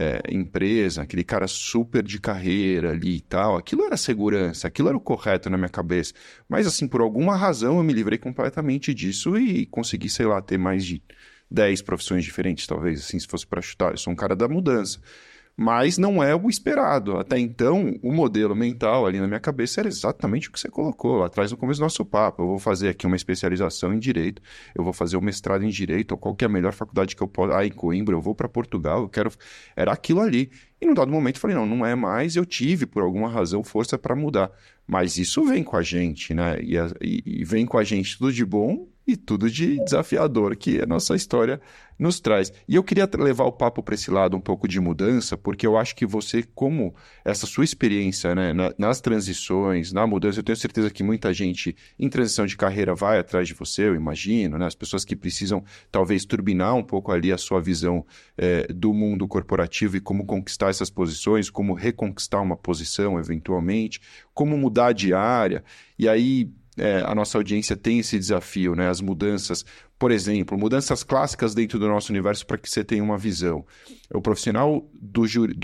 empresa, aquele cara super de carreira ali e tal. Aquilo era segurança, aquilo era o correto na minha cabeça. Mas assim, por alguma razão eu me livrei completamente disso e consegui, sei lá, ter mais de 10 profissões diferentes, talvez, assim, se fosse para chutar. Eu sou um cara da mudança. Mas não é o esperado. Até então, o modelo mental ali na minha cabeça era exatamente o que você colocou lá atrás no começo do nosso papo. Eu vou fazer aqui uma especialização em Direito, eu vou fazer um mestrado em Direito, ou qual que é a melhor faculdade que eu posso... em Coimbra, eu vou para Portugal, eu quero... Era aquilo ali. E num dado momento eu falei, não é mais, eu tive, por alguma razão, força para mudar. Mas isso vem com a gente, né? E vem com a gente tudo de bom e tudo de desafiador, que a nossa história nos traz. E eu queria levar o papo para esse lado um pouco de mudança, porque eu acho que você, como essa sua experiência, né, nas transições, na mudança, eu tenho certeza que muita gente em transição de carreira vai atrás de você, eu imagino, né? As pessoas que precisam talvez turbinar um pouco ali a sua visão do mundo corporativo e como conquistar essas posições, como reconquistar uma posição eventualmente, como mudar de área. E aí a nossa audiência tem esse desafio, né? As mudanças, por exemplo, mudanças clássicas dentro do nosso universo para que você tenha uma visão. O profissional do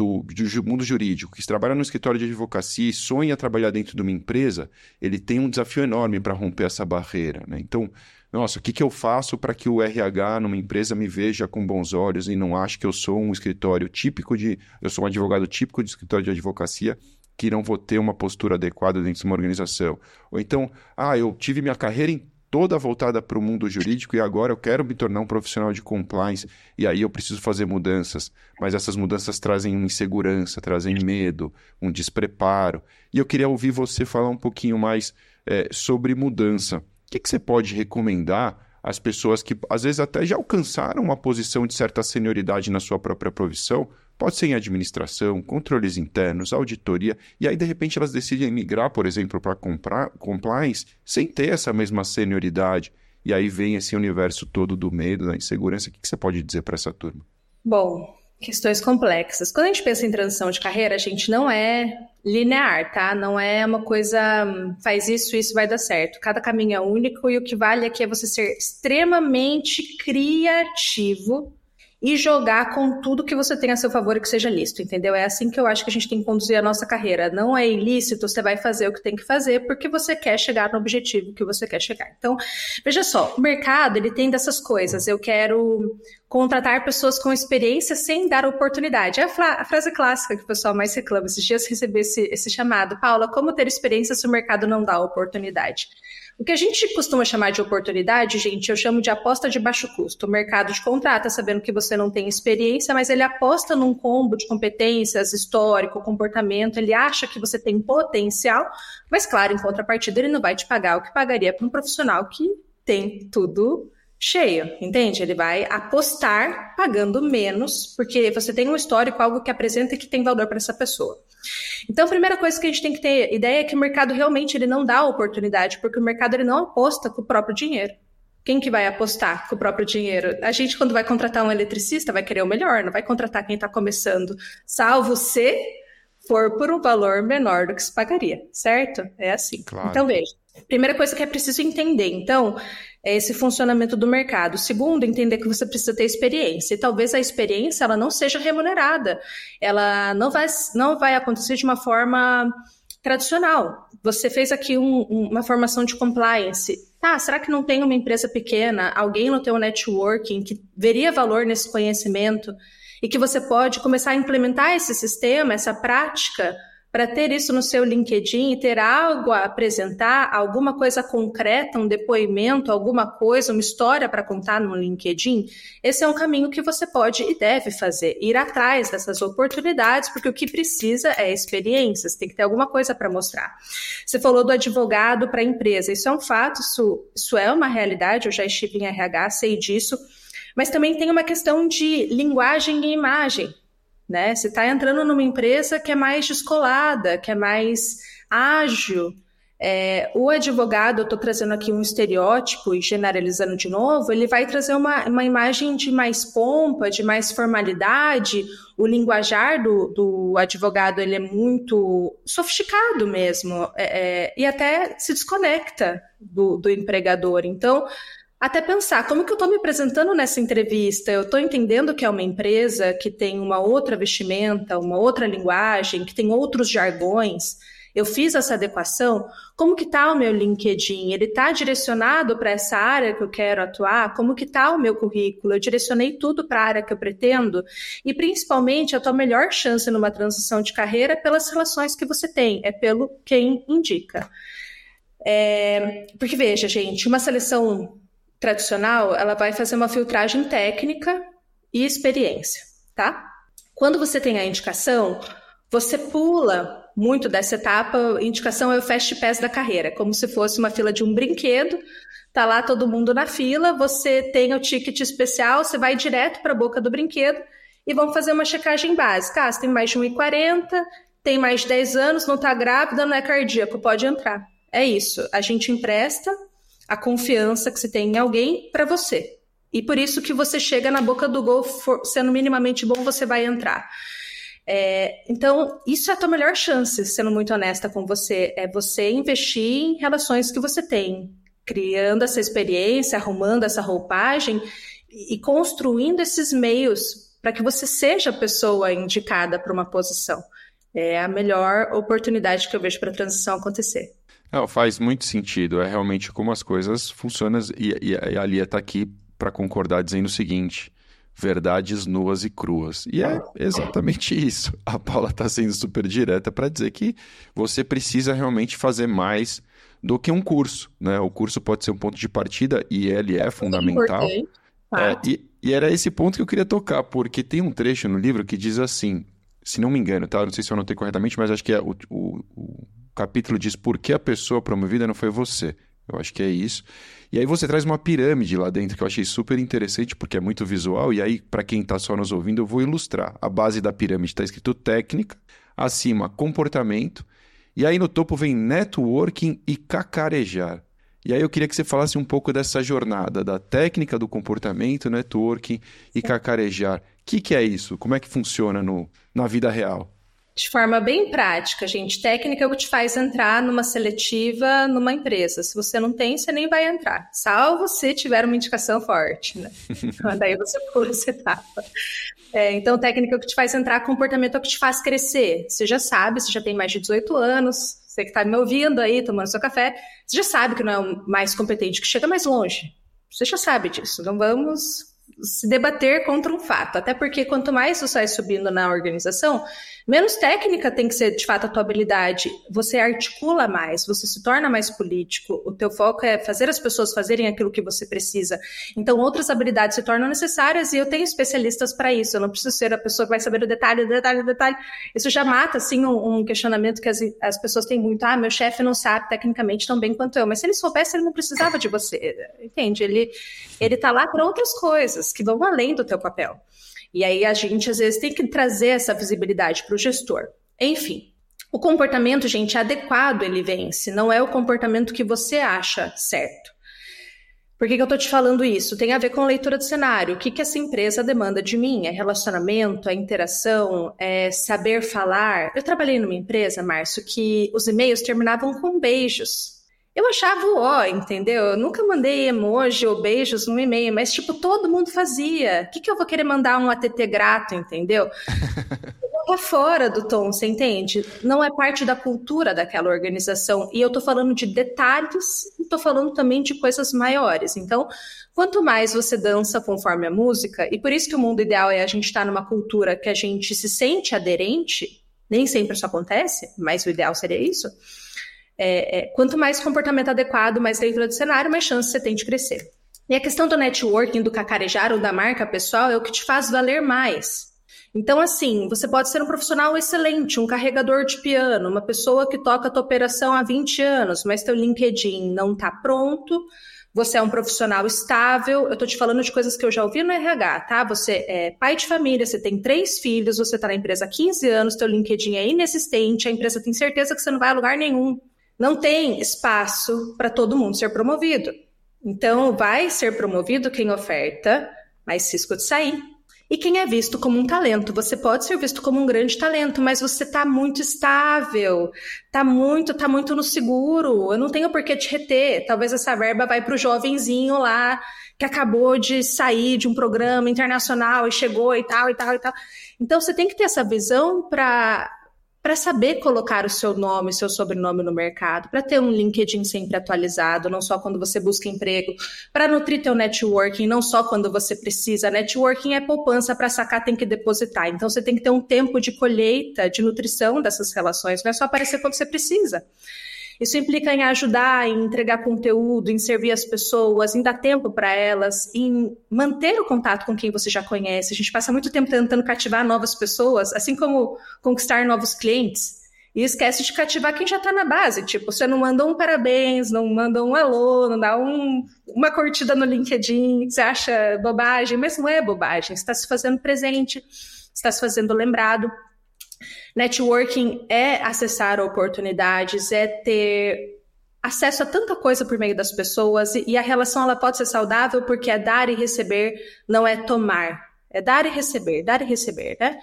mundo jurídico que trabalha no escritório de advocacia e sonha trabalhar dentro de uma empresa, ele tem um desafio enorme para romper essa barreira, né? Então, nossa, o que eu faço para que o RH numa empresa me veja com bons olhos e não ache que eu sou um escritório típico eu sou um advogado típico de escritório de advocacia que não vou ter uma postura adequada dentro de uma organização. Ou então, eu tive minha carreira toda voltada para o mundo jurídico e agora eu quero me tornar um profissional de compliance e aí eu preciso fazer mudanças. Mas essas mudanças trazem uma insegurança, trazem medo, um despreparo. E eu queria ouvir você falar um pouquinho mais sobre mudança. O que você pode recomendar as pessoas que às vezes até já alcançaram uma posição de certa senioridade na sua própria profissão, pode ser em administração, controles internos, auditoria, e aí de repente elas decidem migrar, por exemplo, para compliance, sem ter essa mesma senioridade. E aí vem esse universo todo do medo, da insegurança. O que você pode dizer para essa turma? Bom, questões complexas. Quando a gente pensa em transição de carreira, a gente não é linear, tá? Não é uma coisa, faz isso vai dar certo. Cada caminho é único e o que vale aqui é você ser extremamente criativo e jogar com tudo que você tem a seu favor e que seja lícito, entendeu? É assim que eu acho que a gente tem que conduzir a nossa carreira. Não é ilícito, você vai fazer o que tem que fazer porque você quer chegar no objetivo que você quer chegar. Então, veja só, o mercado, ele tem dessas coisas. Eu quero contratar pessoas com experiência sem dar oportunidade. É a frase clássica que o pessoal mais reclama. Esses dias recebi esse chamado. Paula, como ter experiência se o mercado não dá oportunidade? O que a gente costuma chamar de oportunidade, gente, eu chamo de aposta de baixo custo. O mercado te contrata sabendo que você não tem experiência, mas ele aposta num combo de competências, histórico, comportamento, ele acha que você tem potencial, mas claro, em contrapartida ele não vai te pagar o que pagaria para um profissional que tem tudo cheio, entende? Ele vai apostar pagando menos, porque você tem um histórico, algo que apresenta e que tem valor para essa pessoa. Então, a primeira coisa que a gente tem que ter ideia é que o mercado realmente ele não dá oportunidade, porque o mercado ele não aposta com o próprio dinheiro. Quem que vai apostar com o próprio dinheiro? A gente, quando vai contratar um eletricista, vai querer o melhor, não vai contratar quem está começando, salvo se for por um valor menor do que se pagaria, certo? É assim. Claro. Então, veja, primeira coisa que é preciso entender, então, é esse funcionamento do mercado. Segundo, entender que você precisa ter experiência. E talvez a experiência ela não seja remunerada. Ela não vai acontecer de uma forma tradicional. Você fez aqui uma formação de compliance. Tá, será que não tem uma empresa pequena, alguém no teu networking que veria valor nesse conhecimento e que você pode começar a implementar esse sistema, essa prática, para ter isso no seu LinkedIn e ter algo a apresentar, alguma coisa concreta, um depoimento, alguma coisa, uma história para contar no LinkedIn? Esse é um caminho que você pode e deve fazer, ir atrás dessas oportunidades, porque o que precisa é experiência, você tem que ter alguma coisa para mostrar. Você falou do advogado para a empresa, isso é um fato, isso é uma realidade, eu já estive em RH, sei disso, mas também tem uma questão de linguagem e imagem. Né? Você está entrando numa empresa que é mais descolada, que é mais ágil. O advogado, eu estou trazendo aqui um estereótipo e generalizando de novo, ele vai trazer uma imagem de mais pompa, de mais formalidade. O linguajar do advogado ele é muito sofisticado mesmo, e até se desconecta do empregador. Então, até pensar, como que eu estou me apresentando nessa entrevista? Eu estou entendendo que é uma empresa que tem uma outra vestimenta, uma outra linguagem, que tem outros jargões. Eu fiz essa adequação? Como que está o meu LinkedIn? Ele está direcionado para essa área que eu quero atuar? Como que está o meu currículo? Eu direcionei tudo para a área que eu pretendo? E, principalmente, a tua melhor chance numa transição de carreira é pelas relações que você tem, é pelo quem indica. Porque, veja, gente, uma seleção tradicional, ela vai fazer uma filtragem técnica e experiência, tá? Quando você tem a indicação, você pula muito dessa etapa. Indicação é o fast pass da carreira, como se fosse uma fila de um brinquedo, tá lá todo mundo na fila, você tem o ticket especial, você vai direto para a boca do brinquedo e vão fazer uma checagem básica. Você tem mais de 1,40, tem mais de 10 anos, não tá grávida, não é cardíaco, pode entrar. É isso, a gente empresta a confiança que você tem em alguém para você. E por isso que você chega na boca do gol, sendo minimamente bom, você vai entrar. Então, isso é a tua melhor chance, sendo muito honesta com você, é você investir em relações que você tem, criando essa experiência, arrumando essa roupagem e construindo esses meios para que você seja a pessoa indicada para uma posição. É a melhor oportunidade que eu vejo para a transição acontecer. Não, faz muito sentido, é realmente como as coisas funcionam, e a Lia está aqui para concordar dizendo o seguinte: verdades nuas e cruas. E é exatamente isso. A Paula está sendo super direta para dizer que você precisa realmente fazer mais do que um curso, né? O curso pode ser um ponto de partida e ele é fundamental. E era esse ponto que eu queria tocar, porque tem um trecho no livro que diz assim, se não me engano, tá? Não sei se eu anotei corretamente, mas acho que o capítulo diz por que a pessoa promovida não foi você. Eu acho que é isso. E aí você traz uma pirâmide lá dentro que eu achei super interessante, porque é muito visual. E aí, para quem está só nos ouvindo, eu vou ilustrar. A base da pirâmide está escrito técnica, acima comportamento, e aí no topo vem networking e cacarejar. E aí eu queria que você falasse um pouco dessa jornada, da técnica do comportamento, networking e cacarejar. O que é isso? Como é que funciona na vida real? De forma bem prática, gente, técnica é o que te faz entrar numa seletiva numa empresa. Se você não tem, você nem vai entrar, salvo se tiver uma indicação forte, né? Daí você pula essa etapa. Então, técnica é o que te faz entrar, comportamento é o que te faz crescer. Você já sabe, você já tem mais de 18 anos, você que está me ouvindo aí, tomando seu café, você já sabe que não é o mais competente, que chega mais longe. Você já sabe disso. Não vamos se debater contra um fato. Até porque quanto mais você vai subindo na organização, menos técnica tem que ser, de fato, a tua habilidade. Você articula mais, você se torna mais político. O teu foco é fazer as pessoas fazerem aquilo que você precisa. Então, outras habilidades se tornam necessárias e eu tenho especialistas para isso. Eu não preciso ser a pessoa que vai saber o detalhe. Isso já mata, assim, um questionamento que as pessoas têm muito. Meu chefe não sabe tecnicamente tão bem quanto eu. Mas se ele soubesse, ele não precisava de você. Entende? Ele tá lá para outras coisas que vão além do teu papel. E aí a gente, às vezes, tem que trazer essa visibilidade para o gestor. Enfim, o comportamento, gente, adequado, ele vence. Não é o comportamento que você acha certo. Por que eu estou te falando isso? Tem a ver com leitura de cenário. O que essa empresa demanda de mim? É relacionamento, é interação, é saber falar? Eu trabalhei numa empresa, Márcio, que os e-mails terminavam com beijos. Eu achava entendeu? Eu nunca mandei emoji ou beijos no e-mail, mas, todo mundo fazia. O que eu vou querer mandar um ATT grato, entendeu? É fora do tom, você entende? Não é parte da cultura daquela organização. E eu tô falando de detalhes e tô falando também de coisas maiores. Então, quanto mais você dança conforme a música, e por isso que o mundo ideal é a gente estar numa cultura que a gente se sente aderente, nem sempre isso acontece, mas o ideal seria isso. Quanto mais comportamento adequado, mais leitura de cenário, mais chance você tem de crescer. E a questão do networking, do cacarejar ou da marca pessoal é o que te faz valer mais. Então, assim, você pode ser um profissional excelente, um carregador de piano, uma pessoa que toca a tua operação há 20 anos, mas teu LinkedIn não está pronto, você é um profissional estável, eu estou te falando de coisas que eu já ouvi no RH, tá? Você é pai de família, você tem 3 filhos, você está na empresa há 15 anos, teu LinkedIn é inexistente, a empresa tem certeza que você não vai a lugar nenhum. Não tem espaço para todo mundo ser promovido. Então, vai ser promovido quem oferta mais risco de sair. E quem é visto como um talento. Você pode ser visto como um grande talento, mas você está muito estável, está muito no seguro. Eu não tenho por que te reter. Talvez essa verba vai para o jovenzinho lá, que acabou de sair de um programa internacional e chegou e tal. Então, você tem que ter essa visão para saber colocar o seu nome, seu sobrenome no mercado, para ter um LinkedIn sempre atualizado, não só quando você busca emprego, para nutrir teu networking, não só quando você precisa. Networking é poupança, para sacar tem que depositar. Então, você tem que ter um tempo de colheita, de nutrição dessas relações, não é só aparecer quando você precisa. Isso implica em ajudar, em entregar conteúdo, em servir as pessoas, em dar tempo para elas, em manter o contato com quem você já conhece. A gente passa muito tempo tentando cativar novas pessoas, assim como conquistar novos clientes, e esquece de cativar quem já está na base. Você não manda um parabéns, não manda um alô, não dá uma curtida no LinkedIn, você acha bobagem, mas não é bobagem, você está se fazendo presente, está se fazendo lembrado. Networking é acessar oportunidades, é ter acesso a tanta coisa por meio das pessoas, e a relação ela pode ser saudável porque é dar e receber, não é tomar. É dar e receber, né?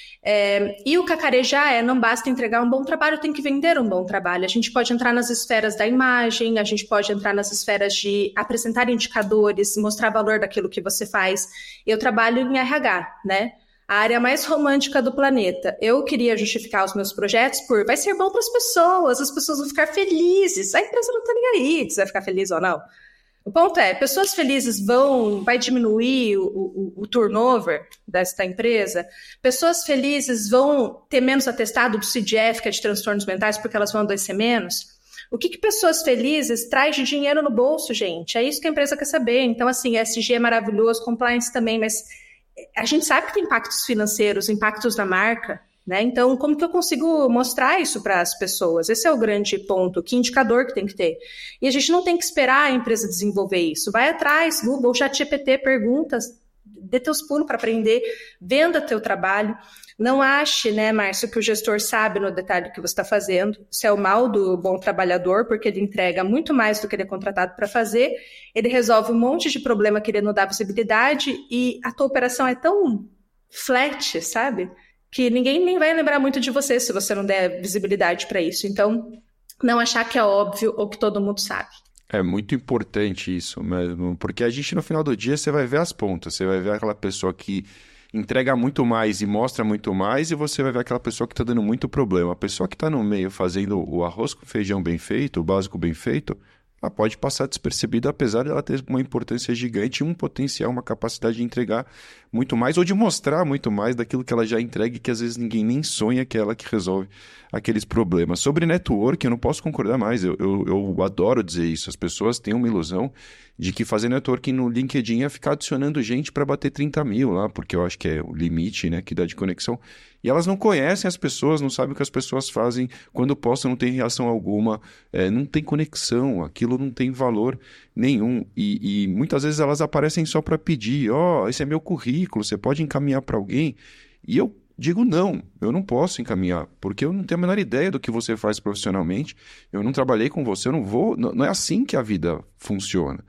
E o cacarejar não basta entregar um bom trabalho, tem que vender um bom trabalho. A gente pode entrar nas esferas da imagem, a gente pode entrar nas esferas de apresentar indicadores, mostrar valor daquilo que você faz. Eu trabalho em RH, né? A área mais romântica do planeta. Eu queria justificar os meus projetos por vai ser bom para as pessoas vão ficar felizes. A empresa não está nem aí se vai ficar feliz ou não. O ponto é, pessoas felizes vai diminuir o turnover desta empresa, pessoas felizes vão ter menos atestado do CDF, que é de transtornos mentais, porque elas vão adoecer menos. O que pessoas felizes traz de dinheiro no bolso, gente? É isso que a empresa quer saber. Então, assim, ESG é maravilhoso, compliance também, mas a gente sabe que tem impactos financeiros, impactos na marca, né? Então, como que eu consigo mostrar isso para as pessoas? Esse é o grande ponto, que indicador que tem que ter. E a gente não tem que esperar a empresa desenvolver isso. Vai atrás, Google, ChatGPT, perguntas, dê teus pulos para aprender, venda teu trabalho. Não ache, né, Márcio, que o gestor sabe no detalhe o que você está fazendo. Isso é o mal do bom trabalhador, porque ele entrega muito mais do que ele é contratado para fazer, ele resolve um monte de problema querendo dar visibilidade e a tua operação é tão flat, sabe? Que ninguém nem vai lembrar muito de você se você não der visibilidade para isso. Então, não achar que é óbvio ou que todo mundo sabe. É muito importante isso mesmo, porque a gente no final do dia você vai ver as pontas, você vai ver aquela pessoa que entrega muito mais e mostra muito mais, e você vai ver aquela pessoa que está dando muito problema. A pessoa que está no meio fazendo o arroz com feijão bem feito, o básico bem feito, ela pode passar despercebida, apesar de ela ter uma importância gigante, um potencial, uma capacidade de entregar muito mais, ou de mostrar muito mais daquilo que ela já entrega e que às vezes ninguém nem sonha que é ela que resolve aqueles problemas. Sobre network, eu não posso concordar mais, eu adoro dizer isso. As pessoas têm uma ilusão de que fazer networking no LinkedIn é ficar adicionando gente para bater 30 mil lá, porque eu acho que é o limite, né, que dá de conexão. E elas não conhecem as pessoas, não sabem o que as pessoas fazem, quando postam não tem reação alguma, não tem conexão, aquilo não tem valor nenhum. E muitas vezes elas aparecem só para pedir, esse é meu currículo, você pode encaminhar para alguém? E eu digo não, eu não posso encaminhar, porque eu não tenho a menor ideia do que você faz profissionalmente, eu não trabalhei com você, eu não vou, não é assim que a vida funciona.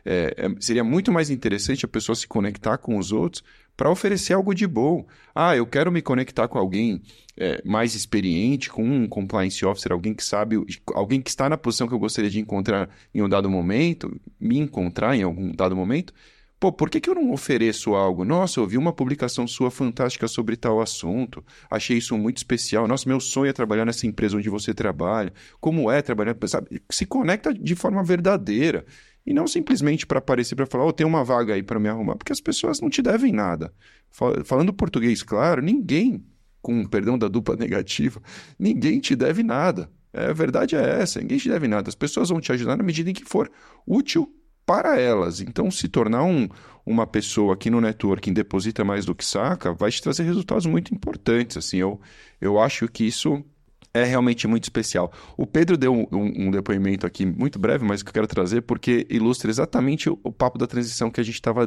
Seria muito mais interessante a pessoa se conectar com os outros para oferecer algo de bom. Eu quero me conectar com alguém mais experiente, com um compliance officer, alguém que sabe, alguém que está na posição que eu gostaria de encontrar em um dado momento, me encontrar em algum dado momento. Pô, por que eu não ofereço algo? Nossa, eu vi uma publicação sua fantástica sobre tal assunto, achei isso muito especial. Nossa, meu sonho é trabalhar nessa empresa onde você trabalha. Como é trabalhar? Sabe? Se conecta de forma verdadeira. E não simplesmente para aparecer, para falar, tem uma vaga aí para me arrumar, porque as pessoas não te devem nada. Falando português claro, ninguém, com perdão da dupla negativa, ninguém te deve nada. A verdade é essa, ninguém te deve nada. As pessoas vão te ajudar na medida em que for útil para elas. Então, se tornar uma pessoa aqui no networking deposita mais do que saca, vai te trazer resultados muito importantes. Assim, eu acho que isso é realmente muito especial. O Pedro deu um depoimento aqui muito breve, mas que eu quero trazer porque ilustra exatamente o papo da transição que a gente estava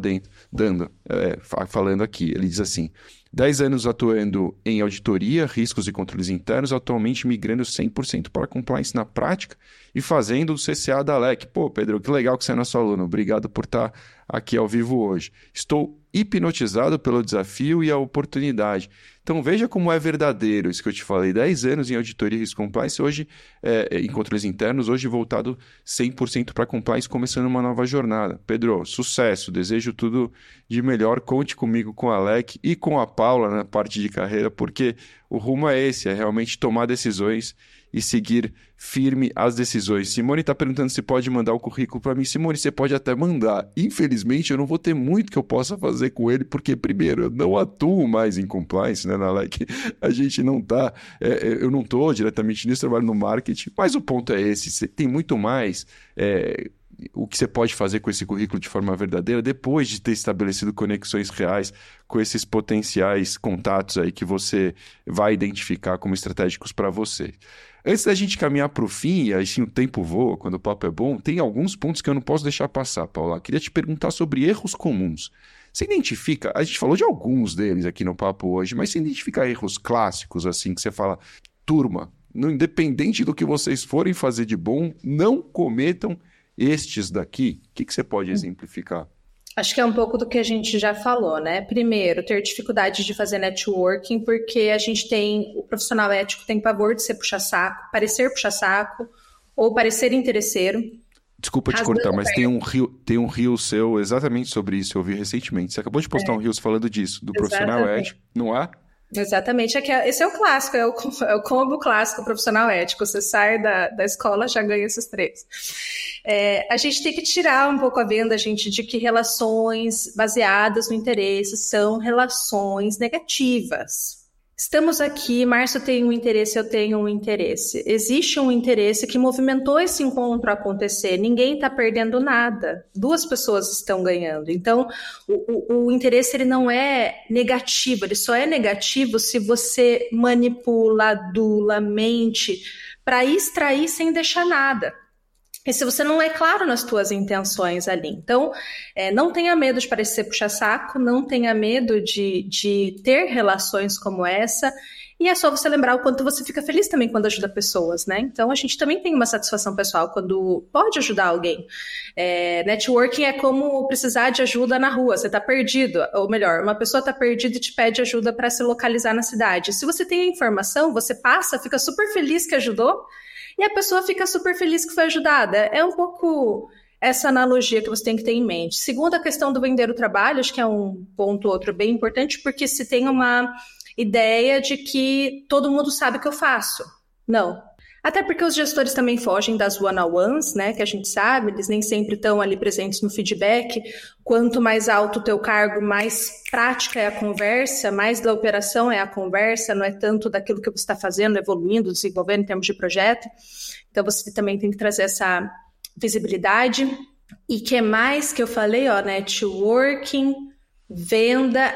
falando aqui. Ele diz assim: 10 anos atuando em auditoria, riscos e controles internos, atualmente migrando 100% para compliance na prática e fazendo o CCA da ALEC. Pô, Pedro, que legal que você é nosso aluno. Obrigado por estar aqui ao vivo hoje. Estou hipnotizado pelo desafio e a oportunidade. Então veja como é verdadeiro isso que eu te falei. 10 anos em auditoria e risco compliance, hoje em controles internos, hoje voltado 100% para compliance, começando uma nova jornada. Pedro, sucesso, desejo tudo de melhor. Conte comigo, com a ALEC e com a Paula na parte de carreira, porque o rumo é esse, é realmente tomar decisões e seguir firme as decisões. Simone está perguntando se pode mandar o currículo para mim. Simone, você pode até mandar. Infelizmente, eu não vou ter muito que eu possa fazer com ele, porque, primeiro, eu não atuo mais em compliance, né, na LEC. A gente não está... eu não estou diretamente nisso, trabalho no marketing, mas o ponto é esse. Você tem muito mais... o que você pode fazer com esse currículo de forma verdadeira depois de ter estabelecido conexões reais com esses potenciais contatos aí que você vai identificar como estratégicos para você. Antes da gente caminhar para o fim, e aí sim o tempo voa, quando o papo é bom, tem alguns pontos que eu não posso deixar passar, Paula. Queria te perguntar sobre erros comuns. Você identifica, a gente falou de alguns deles aqui no papo hoje, mas você identifica erros clássicos, assim, que você fala, turma, independente do que vocês forem fazer de bom, não cometam estes daqui? O que você pode exemplificar? Acho que é um pouco do que a gente já falou, né? Primeiro, ter dificuldade de fazer networking, porque a gente o profissional ético tem pavor de ser puxa-saco, parecer puxa-saco ou parecer interesseiro. Desculpa te cortar, mas tem um reel seu exatamente sobre isso, eu vi recentemente. Você acabou de postar um reel falando disso, do profissional ético, não é? Exatamente, esse é o clássico, é o combo clássico profissional ético. Você sai da escola, já ganha esses 3. A gente tem que tirar um pouco a venda, gente, de que relações baseadas no interesse são relações negativas. Estamos aqui, Márcio tem um interesse, eu tenho um interesse. Existe um interesse que movimentou esse encontro acontecer. Ninguém está perdendo nada. 2 pessoas estão ganhando. Então, o interesse ele não é negativo. Ele só é negativo se você manipula, adula, mente para extrair sem deixar nada. E se você não é claro nas tuas intenções ali. Então, não tenha medo de parecer puxa-saco, não tenha medo de ter relações como essa, e é só você lembrar o quanto você fica feliz também quando ajuda pessoas, né? Então, a gente também tem uma satisfação pessoal quando pode ajudar alguém. Networking é como precisar de ajuda na rua, você está perdido, ou melhor, uma pessoa está perdida e te pede ajuda para se localizar na cidade. Se você tem a informação, você passa, fica super feliz que ajudou, e a pessoa fica super feliz que foi ajudada. É um pouco essa analogia que você tem que ter em mente. Segundo, a questão do vender o trabalho, acho que é um ponto outro bem importante, porque se tem uma ideia de que todo mundo sabe o que eu faço. Não. Até porque os gestores também fogem das one-on-ones, né, que a gente sabe, eles nem sempre estão ali presentes no feedback. Quanto mais alto o teu cargo, mais prática é a conversa, mais da operação é a conversa, não é tanto daquilo que você está fazendo, evoluindo, desenvolvendo em termos de projeto. Então, você também tem que trazer essa visibilidade. E que mais que eu falei? Networking, venda,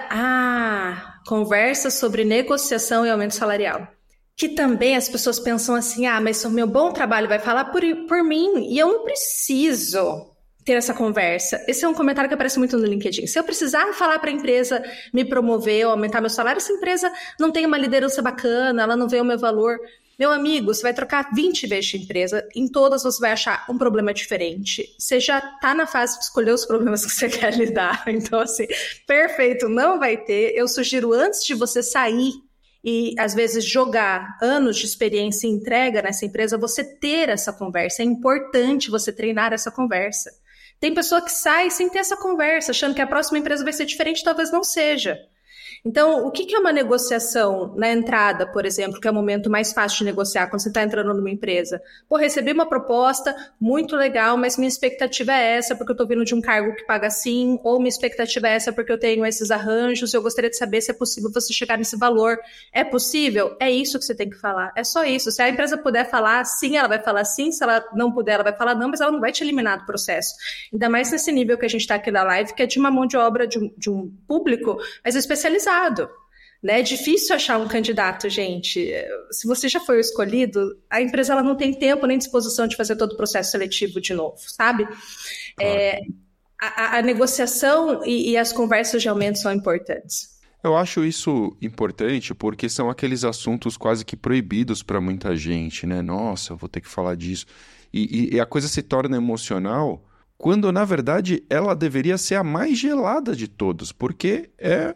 conversa sobre negociação e aumento salarial. Que também as pessoas pensam assim, mas o meu bom trabalho vai falar por mim, e eu não preciso ter essa conversa. Esse é um comentário que aparece muito no LinkedIn. Se eu precisar falar para a empresa me promover ou aumentar meu salário, essa empresa não tem uma liderança bacana, ela não vê o meu valor. Meu amigo, você vai trocar 20 vezes de empresa, em todas você vai achar um problema diferente. Você já está na fase de escolher os problemas que você quer lidar. Então, assim, perfeito, não vai ter. Eu sugiro, antes de você sair e, às vezes, jogar anos de experiência e entrega nessa empresa, você ter essa conversa. É importante você treinar essa conversa. Tem pessoa que sai sem ter essa conversa, achando que a próxima empresa vai ser diferente, talvez não seja. Então, o que é uma negociação na entrada, por exemplo, que é o momento mais fácil de negociar quando você está entrando numa empresa? Recebi uma proposta, muito legal, mas minha expectativa é essa porque eu estou vindo de um cargo que paga assim, ou minha expectativa é essa porque eu tenho esses arranjos, eu gostaria de saber se é possível você chegar nesse valor. É possível? É isso que você tem que falar, é só isso. Se a empresa puder falar sim, ela vai falar sim, se ela não puder, ela vai falar não, mas ela não vai te eliminar do processo. Ainda mais nesse nível que a gente está aqui na live, que é de uma mão de obra de um público, mas especializado. Né? É difícil achar um candidato, gente. Se você já foi escolhido, a empresa ela não tem tempo nem disposição de fazer todo o processo seletivo de novo, sabe? Claro. A negociação e as conversas de aumento são importantes. Eu acho isso importante porque são aqueles assuntos quase que proibidos para muita gente, né? Nossa, eu vou ter que falar disso. E a coisa se torna emocional quando, na verdade, ela deveria ser a mais gelada de todos, porque é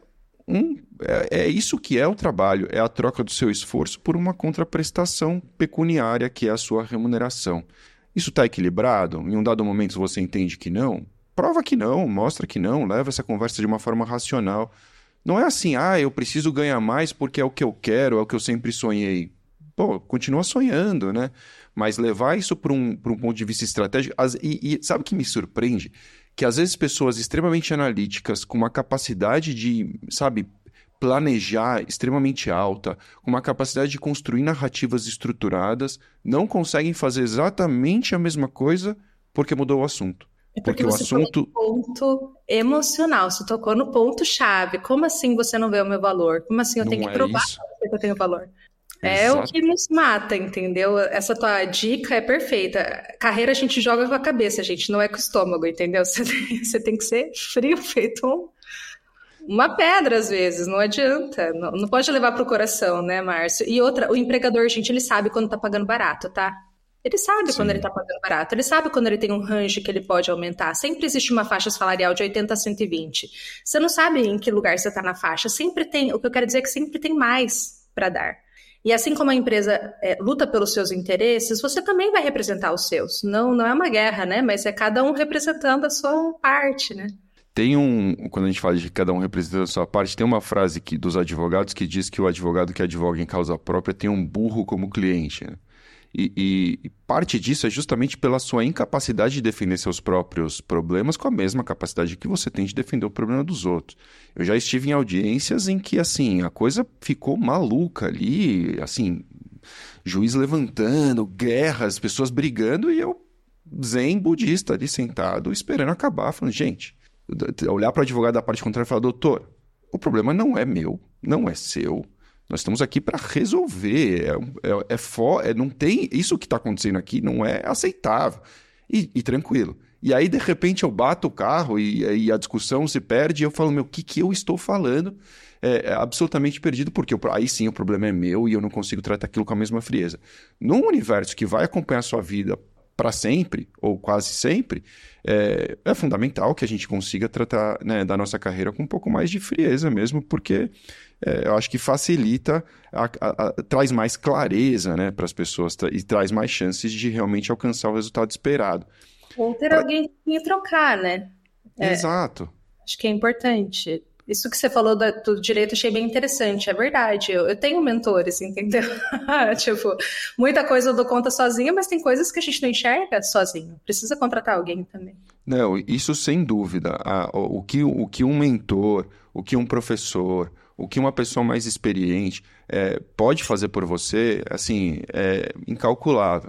isso que é o trabalho, é a troca do seu esforço por uma contraprestação pecuniária que é a sua remuneração. Isso está equilibrado? Em um dado momento você entende que não? Prova que não, mostra que não, leva essa conversa de uma forma racional. Não é assim, eu preciso ganhar mais porque é o que eu quero, é o que eu sempre sonhei. Continua sonhando, né? Mas levar isso para um ponto de vista estratégico... E sabe o que me surpreende? Que às vezes pessoas extremamente analíticas, com uma capacidade de, planejar extremamente alta, com uma capacidade de construir narrativas estruturadas, não conseguem fazer exatamente a mesma coisa porque mudou o assunto. Porque o assunto... tocou no ponto emocional, você tocou no ponto-chave. Como assim você não vê o meu valor? Como assim eu tenho que provar que eu tenho valor? É Exato. O que nos mata, entendeu? Essa tua dica é perfeita. Carreira a gente joga com a cabeça, gente, não é com o estômago, entendeu? Você tem que ser frio, feito uma pedra às vezes, não adianta. Não pode levar pro coração, né, Márcio? E outra, o empregador, gente, ele sabe quando tá pagando barato, tá? Ele sabe Sim. quando ele tá pagando barato, ele sabe quando ele tem um range que ele pode aumentar. Sempre existe uma faixa salarial de 80 a 120. Você não sabe em que lugar você tá na faixa. Sempre tem, o que eu quero dizer é que sempre tem mais para dar. E assim como a empresa luta pelos seus interesses, você também vai representar os seus. Não é uma guerra, né? Mas é cada um representando a sua parte, né? Quando a gente fala de cada um representando a sua parte, tem uma frase dos advogados que diz que o advogado que advoga em causa própria tem um burro como cliente, né? E parte disso é justamente pela sua incapacidade de defender seus próprios problemas com a mesma capacidade que você tem de defender o problema dos outros. Eu já estive em audiências em que, assim, a coisa ficou maluca ali, assim, juiz levantando, guerras, pessoas brigando, e eu, zen budista ali sentado, esperando acabar, falando, gente, olhar para o advogado da parte contrária e falar, doutor, o problema não é meu, não é seu. Nós estamos aqui para resolver. Não tem isso que está acontecendo aqui não é aceitável. E tranquilo. E aí, de repente, eu bato o carro e a discussão se perde e eu falo, meu, o que eu estou falando? É absolutamente perdido, porque aí sim o problema é meu e eu não consigo tratar aquilo com a mesma frieza. Num universo que vai acompanhar a sua vida para sempre, ou quase sempre, é fundamental que a gente consiga tratar, né, da nossa carreira com um pouco mais de frieza mesmo, porque eu acho que facilita, traz mais clareza, né, para as pessoas e traz mais chances de realmente alcançar o resultado esperado. Ou ter alguém que trocar, né? Exato. Acho que é importante. Isso que você falou do direito, achei bem interessante, é verdade. Eu tenho mentores, entendeu? Tipo, muita coisa eu dou conta sozinha, mas tem coisas que a gente não enxerga sozinho. Precisa contratar alguém também. Não, isso sem dúvida. O que um mentor, o que um professor, o que uma pessoa mais experiente pode fazer por você, assim, é incalculável.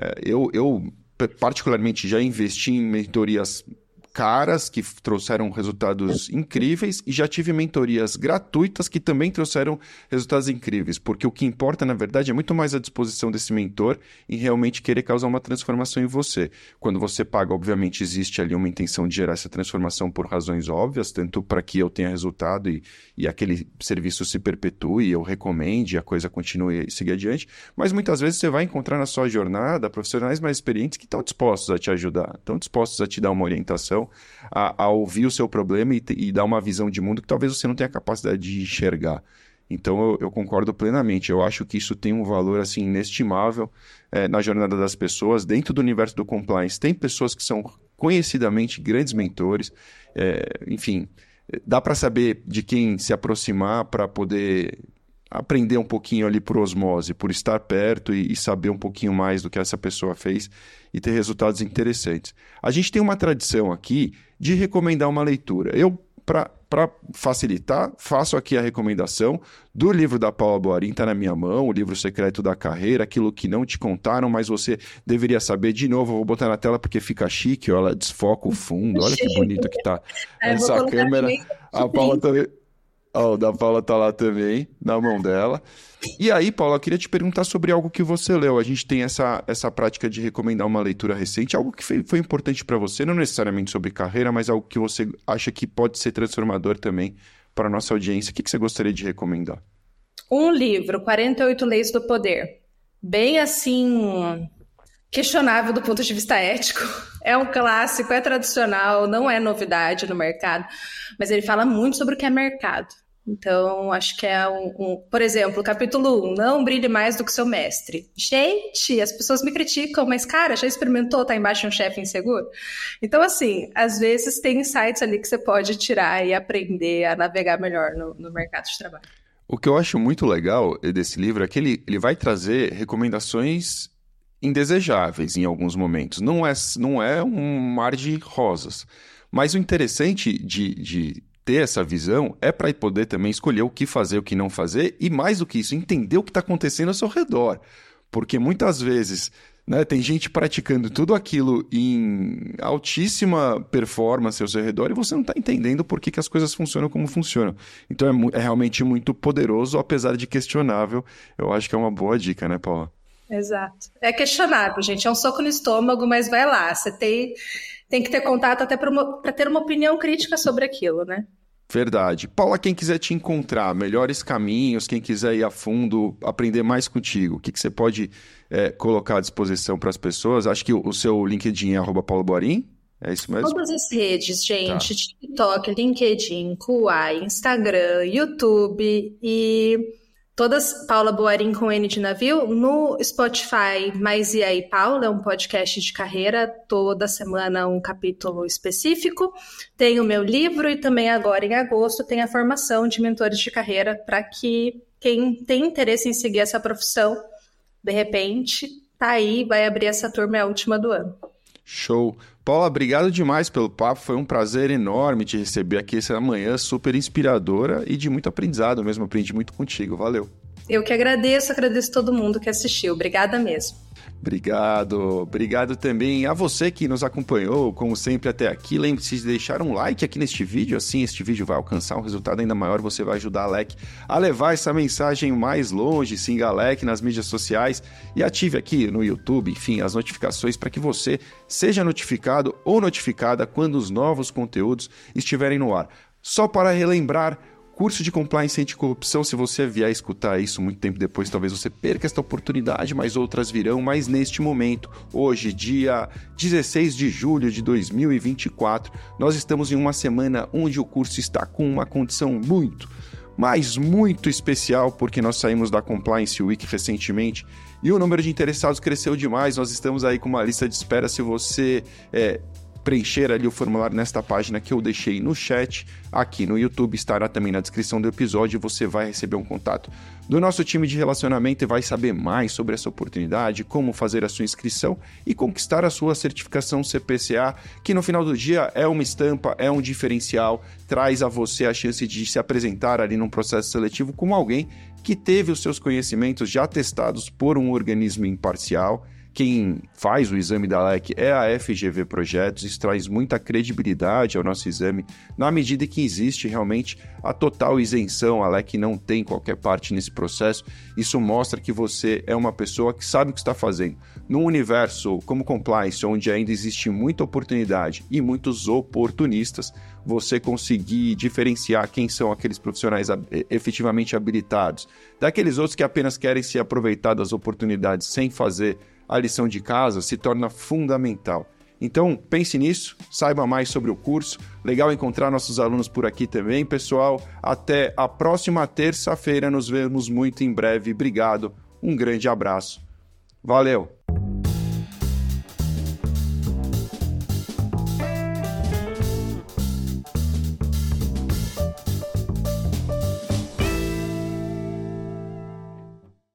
Eu particularmente, já investi em mentorias caras que trouxeram resultados incríveis e já tive mentorias gratuitas que também trouxeram resultados incríveis, porque o que importa, na verdade, é muito mais a disposição desse mentor em realmente querer causar uma transformação em você. Quando você paga, obviamente, existe ali uma intenção de gerar essa transformação por razões óbvias, tanto para que eu tenha resultado e aquele serviço se perpetue, eu recomende, a coisa continue e siga adiante, mas muitas vezes você vai encontrar na sua jornada profissionais mais experientes que estão dispostos a te ajudar, estão dispostos a te dar uma orientação, a ouvir o seu problema e dar uma visão de mundo que talvez você não tenha capacidade de enxergar. Então eu concordo plenamente, eu acho que isso tem um valor assim, inestimável na jornada das pessoas. Dentro do universo do compliance tem pessoas que são conhecidamente grandes mentores, enfim, dá para saber de quem se aproximar para poder aprender um pouquinho ali por osmose, por estar perto e saber um pouquinho mais do que essa pessoa fez e ter resultados interessantes. A gente tem uma tradição aqui de recomendar uma leitura. Eu, para facilitar, faço aqui a recomendação do livro da Paula Boarin, está na minha mão, o livro Secreto da Carreira, aquilo que não te contaram, mas você deveria saber. De novo, eu vou botar na tela porque fica chique, ó, ela desfoca o fundo, olha que bonito que tá essa câmera. A Paula também... O da Paula tá lá também, na mão dela. E aí, Paula, eu queria te perguntar sobre algo que você leu. A gente tem essa prática de recomendar uma leitura recente, algo que foi importante para você, não necessariamente sobre carreira, mas algo que você acha que pode ser transformador também para a nossa audiência. O que você gostaria de recomendar? Um livro, 48 Leis do Poder. Bem assim, questionável do ponto de vista ético. É um clássico, é tradicional, não é novidade no mercado, mas ele fala muito sobre o que é mercado. Então, acho que por exemplo, capítulo 1, não brilhe mais do que seu mestre. Gente, as pessoas me criticam, mas cara, já experimentou estar embaixo de um chefe inseguro? Então, assim, às vezes tem insights ali que você pode tirar e aprender a navegar melhor no mercado de trabalho. O que eu acho muito legal desse livro é que ele vai trazer recomendações indesejáveis em alguns momentos. Não é um mar de rosas. Mas o interessante de ter essa visão é para poder também escolher o que fazer, o que não fazer, e mais do que isso, entender o que está acontecendo ao seu redor. Porque muitas vezes, né, tem gente praticando tudo aquilo em altíssima performance ao seu redor e você não está entendendo por que as coisas funcionam como funcionam. Então é realmente muito poderoso, apesar de questionável. Eu acho que é uma boa dica, né, Paula? Exato. É questionável, gente. É um soco no estômago, mas vai lá. Você tem que ter contato até para ter uma opinião crítica sobre aquilo, né? Verdade. Paula, quem quiser te encontrar, melhores caminhos, quem quiser ir a fundo, aprender mais contigo, o que você pode colocar à disposição para as pessoas? Acho que o seu LinkedIn é @pauloboarin, é isso mesmo? Todas as redes, gente. Tá. TikTok, LinkedIn, Kuai, Instagram, YouTube e... Todas, Paula Boarin com N de navio, no Spotify, Mais E Aí Paula, é um podcast de carreira, toda semana um capítulo específico, tem o meu livro e também agora em agosto tem a formação de mentores de carreira para que quem tem interesse em seguir essa profissão, de repente, tá aí, vai abrir essa turma, é a última do ano. Show. Paula, obrigado demais pelo papo, foi um prazer enorme te receber aqui essa manhã super inspiradora e de muito aprendizado mesmo, aprendi muito contigo, valeu. Eu que agradeço todo mundo que assistiu, obrigada mesmo. Obrigado também a você que nos acompanhou, como sempre, até aqui. Lembre-se de deixar um like aqui neste vídeo, assim este vídeo vai alcançar um resultado ainda maior, você vai ajudar a LEC a levar essa mensagem mais longe. Siga a LEC nas mídias sociais e ative aqui no YouTube, enfim, as notificações para que você seja notificado ou notificada quando os novos conteúdos estiverem no ar. Só para relembrar, curso de Compliance Anticorrupção, se você vier escutar isso muito tempo depois, talvez você perca esta oportunidade, mas outras virão. Mas neste momento, hoje, dia 16 de julho de 2024, nós estamos em uma semana onde o curso está com uma condição muito especial, porque nós saímos da Compliance Week recentemente e o número de interessados cresceu demais. Nós estamos aí com uma lista de espera. Se você preencher ali o formulário nesta página que eu deixei no chat, aqui no YouTube, estará também na descrição do episódio, você vai receber um contato do nosso time de relacionamento e vai saber mais sobre essa oportunidade, como fazer a sua inscrição e conquistar a sua certificação CPCA, que no final do dia é uma estampa, é um diferencial, traz a você a chance de se apresentar ali num processo seletivo como alguém que teve os seus conhecimentos já testados por um organismo imparcial. Quem faz o exame da LEC é a FGV Projetos, isso traz muita credibilidade ao nosso exame, na medida que existe realmente a total isenção, a LEC não tem qualquer parte nesse processo, isso mostra que você é uma pessoa que sabe o que está fazendo. Num universo como Compliance, onde ainda existe muita oportunidade e muitos oportunistas, você conseguir diferenciar quem são aqueles profissionais efetivamente habilitados, daqueles outros que apenas querem se aproveitar das oportunidades sem fazer a lição de casa, se torna fundamental. Então, pense nisso, saiba mais sobre o curso. Legal encontrar nossos alunos por aqui também, pessoal. Até a próxima terça-feira, nos vemos muito em breve. Obrigado, um grande abraço. Valeu!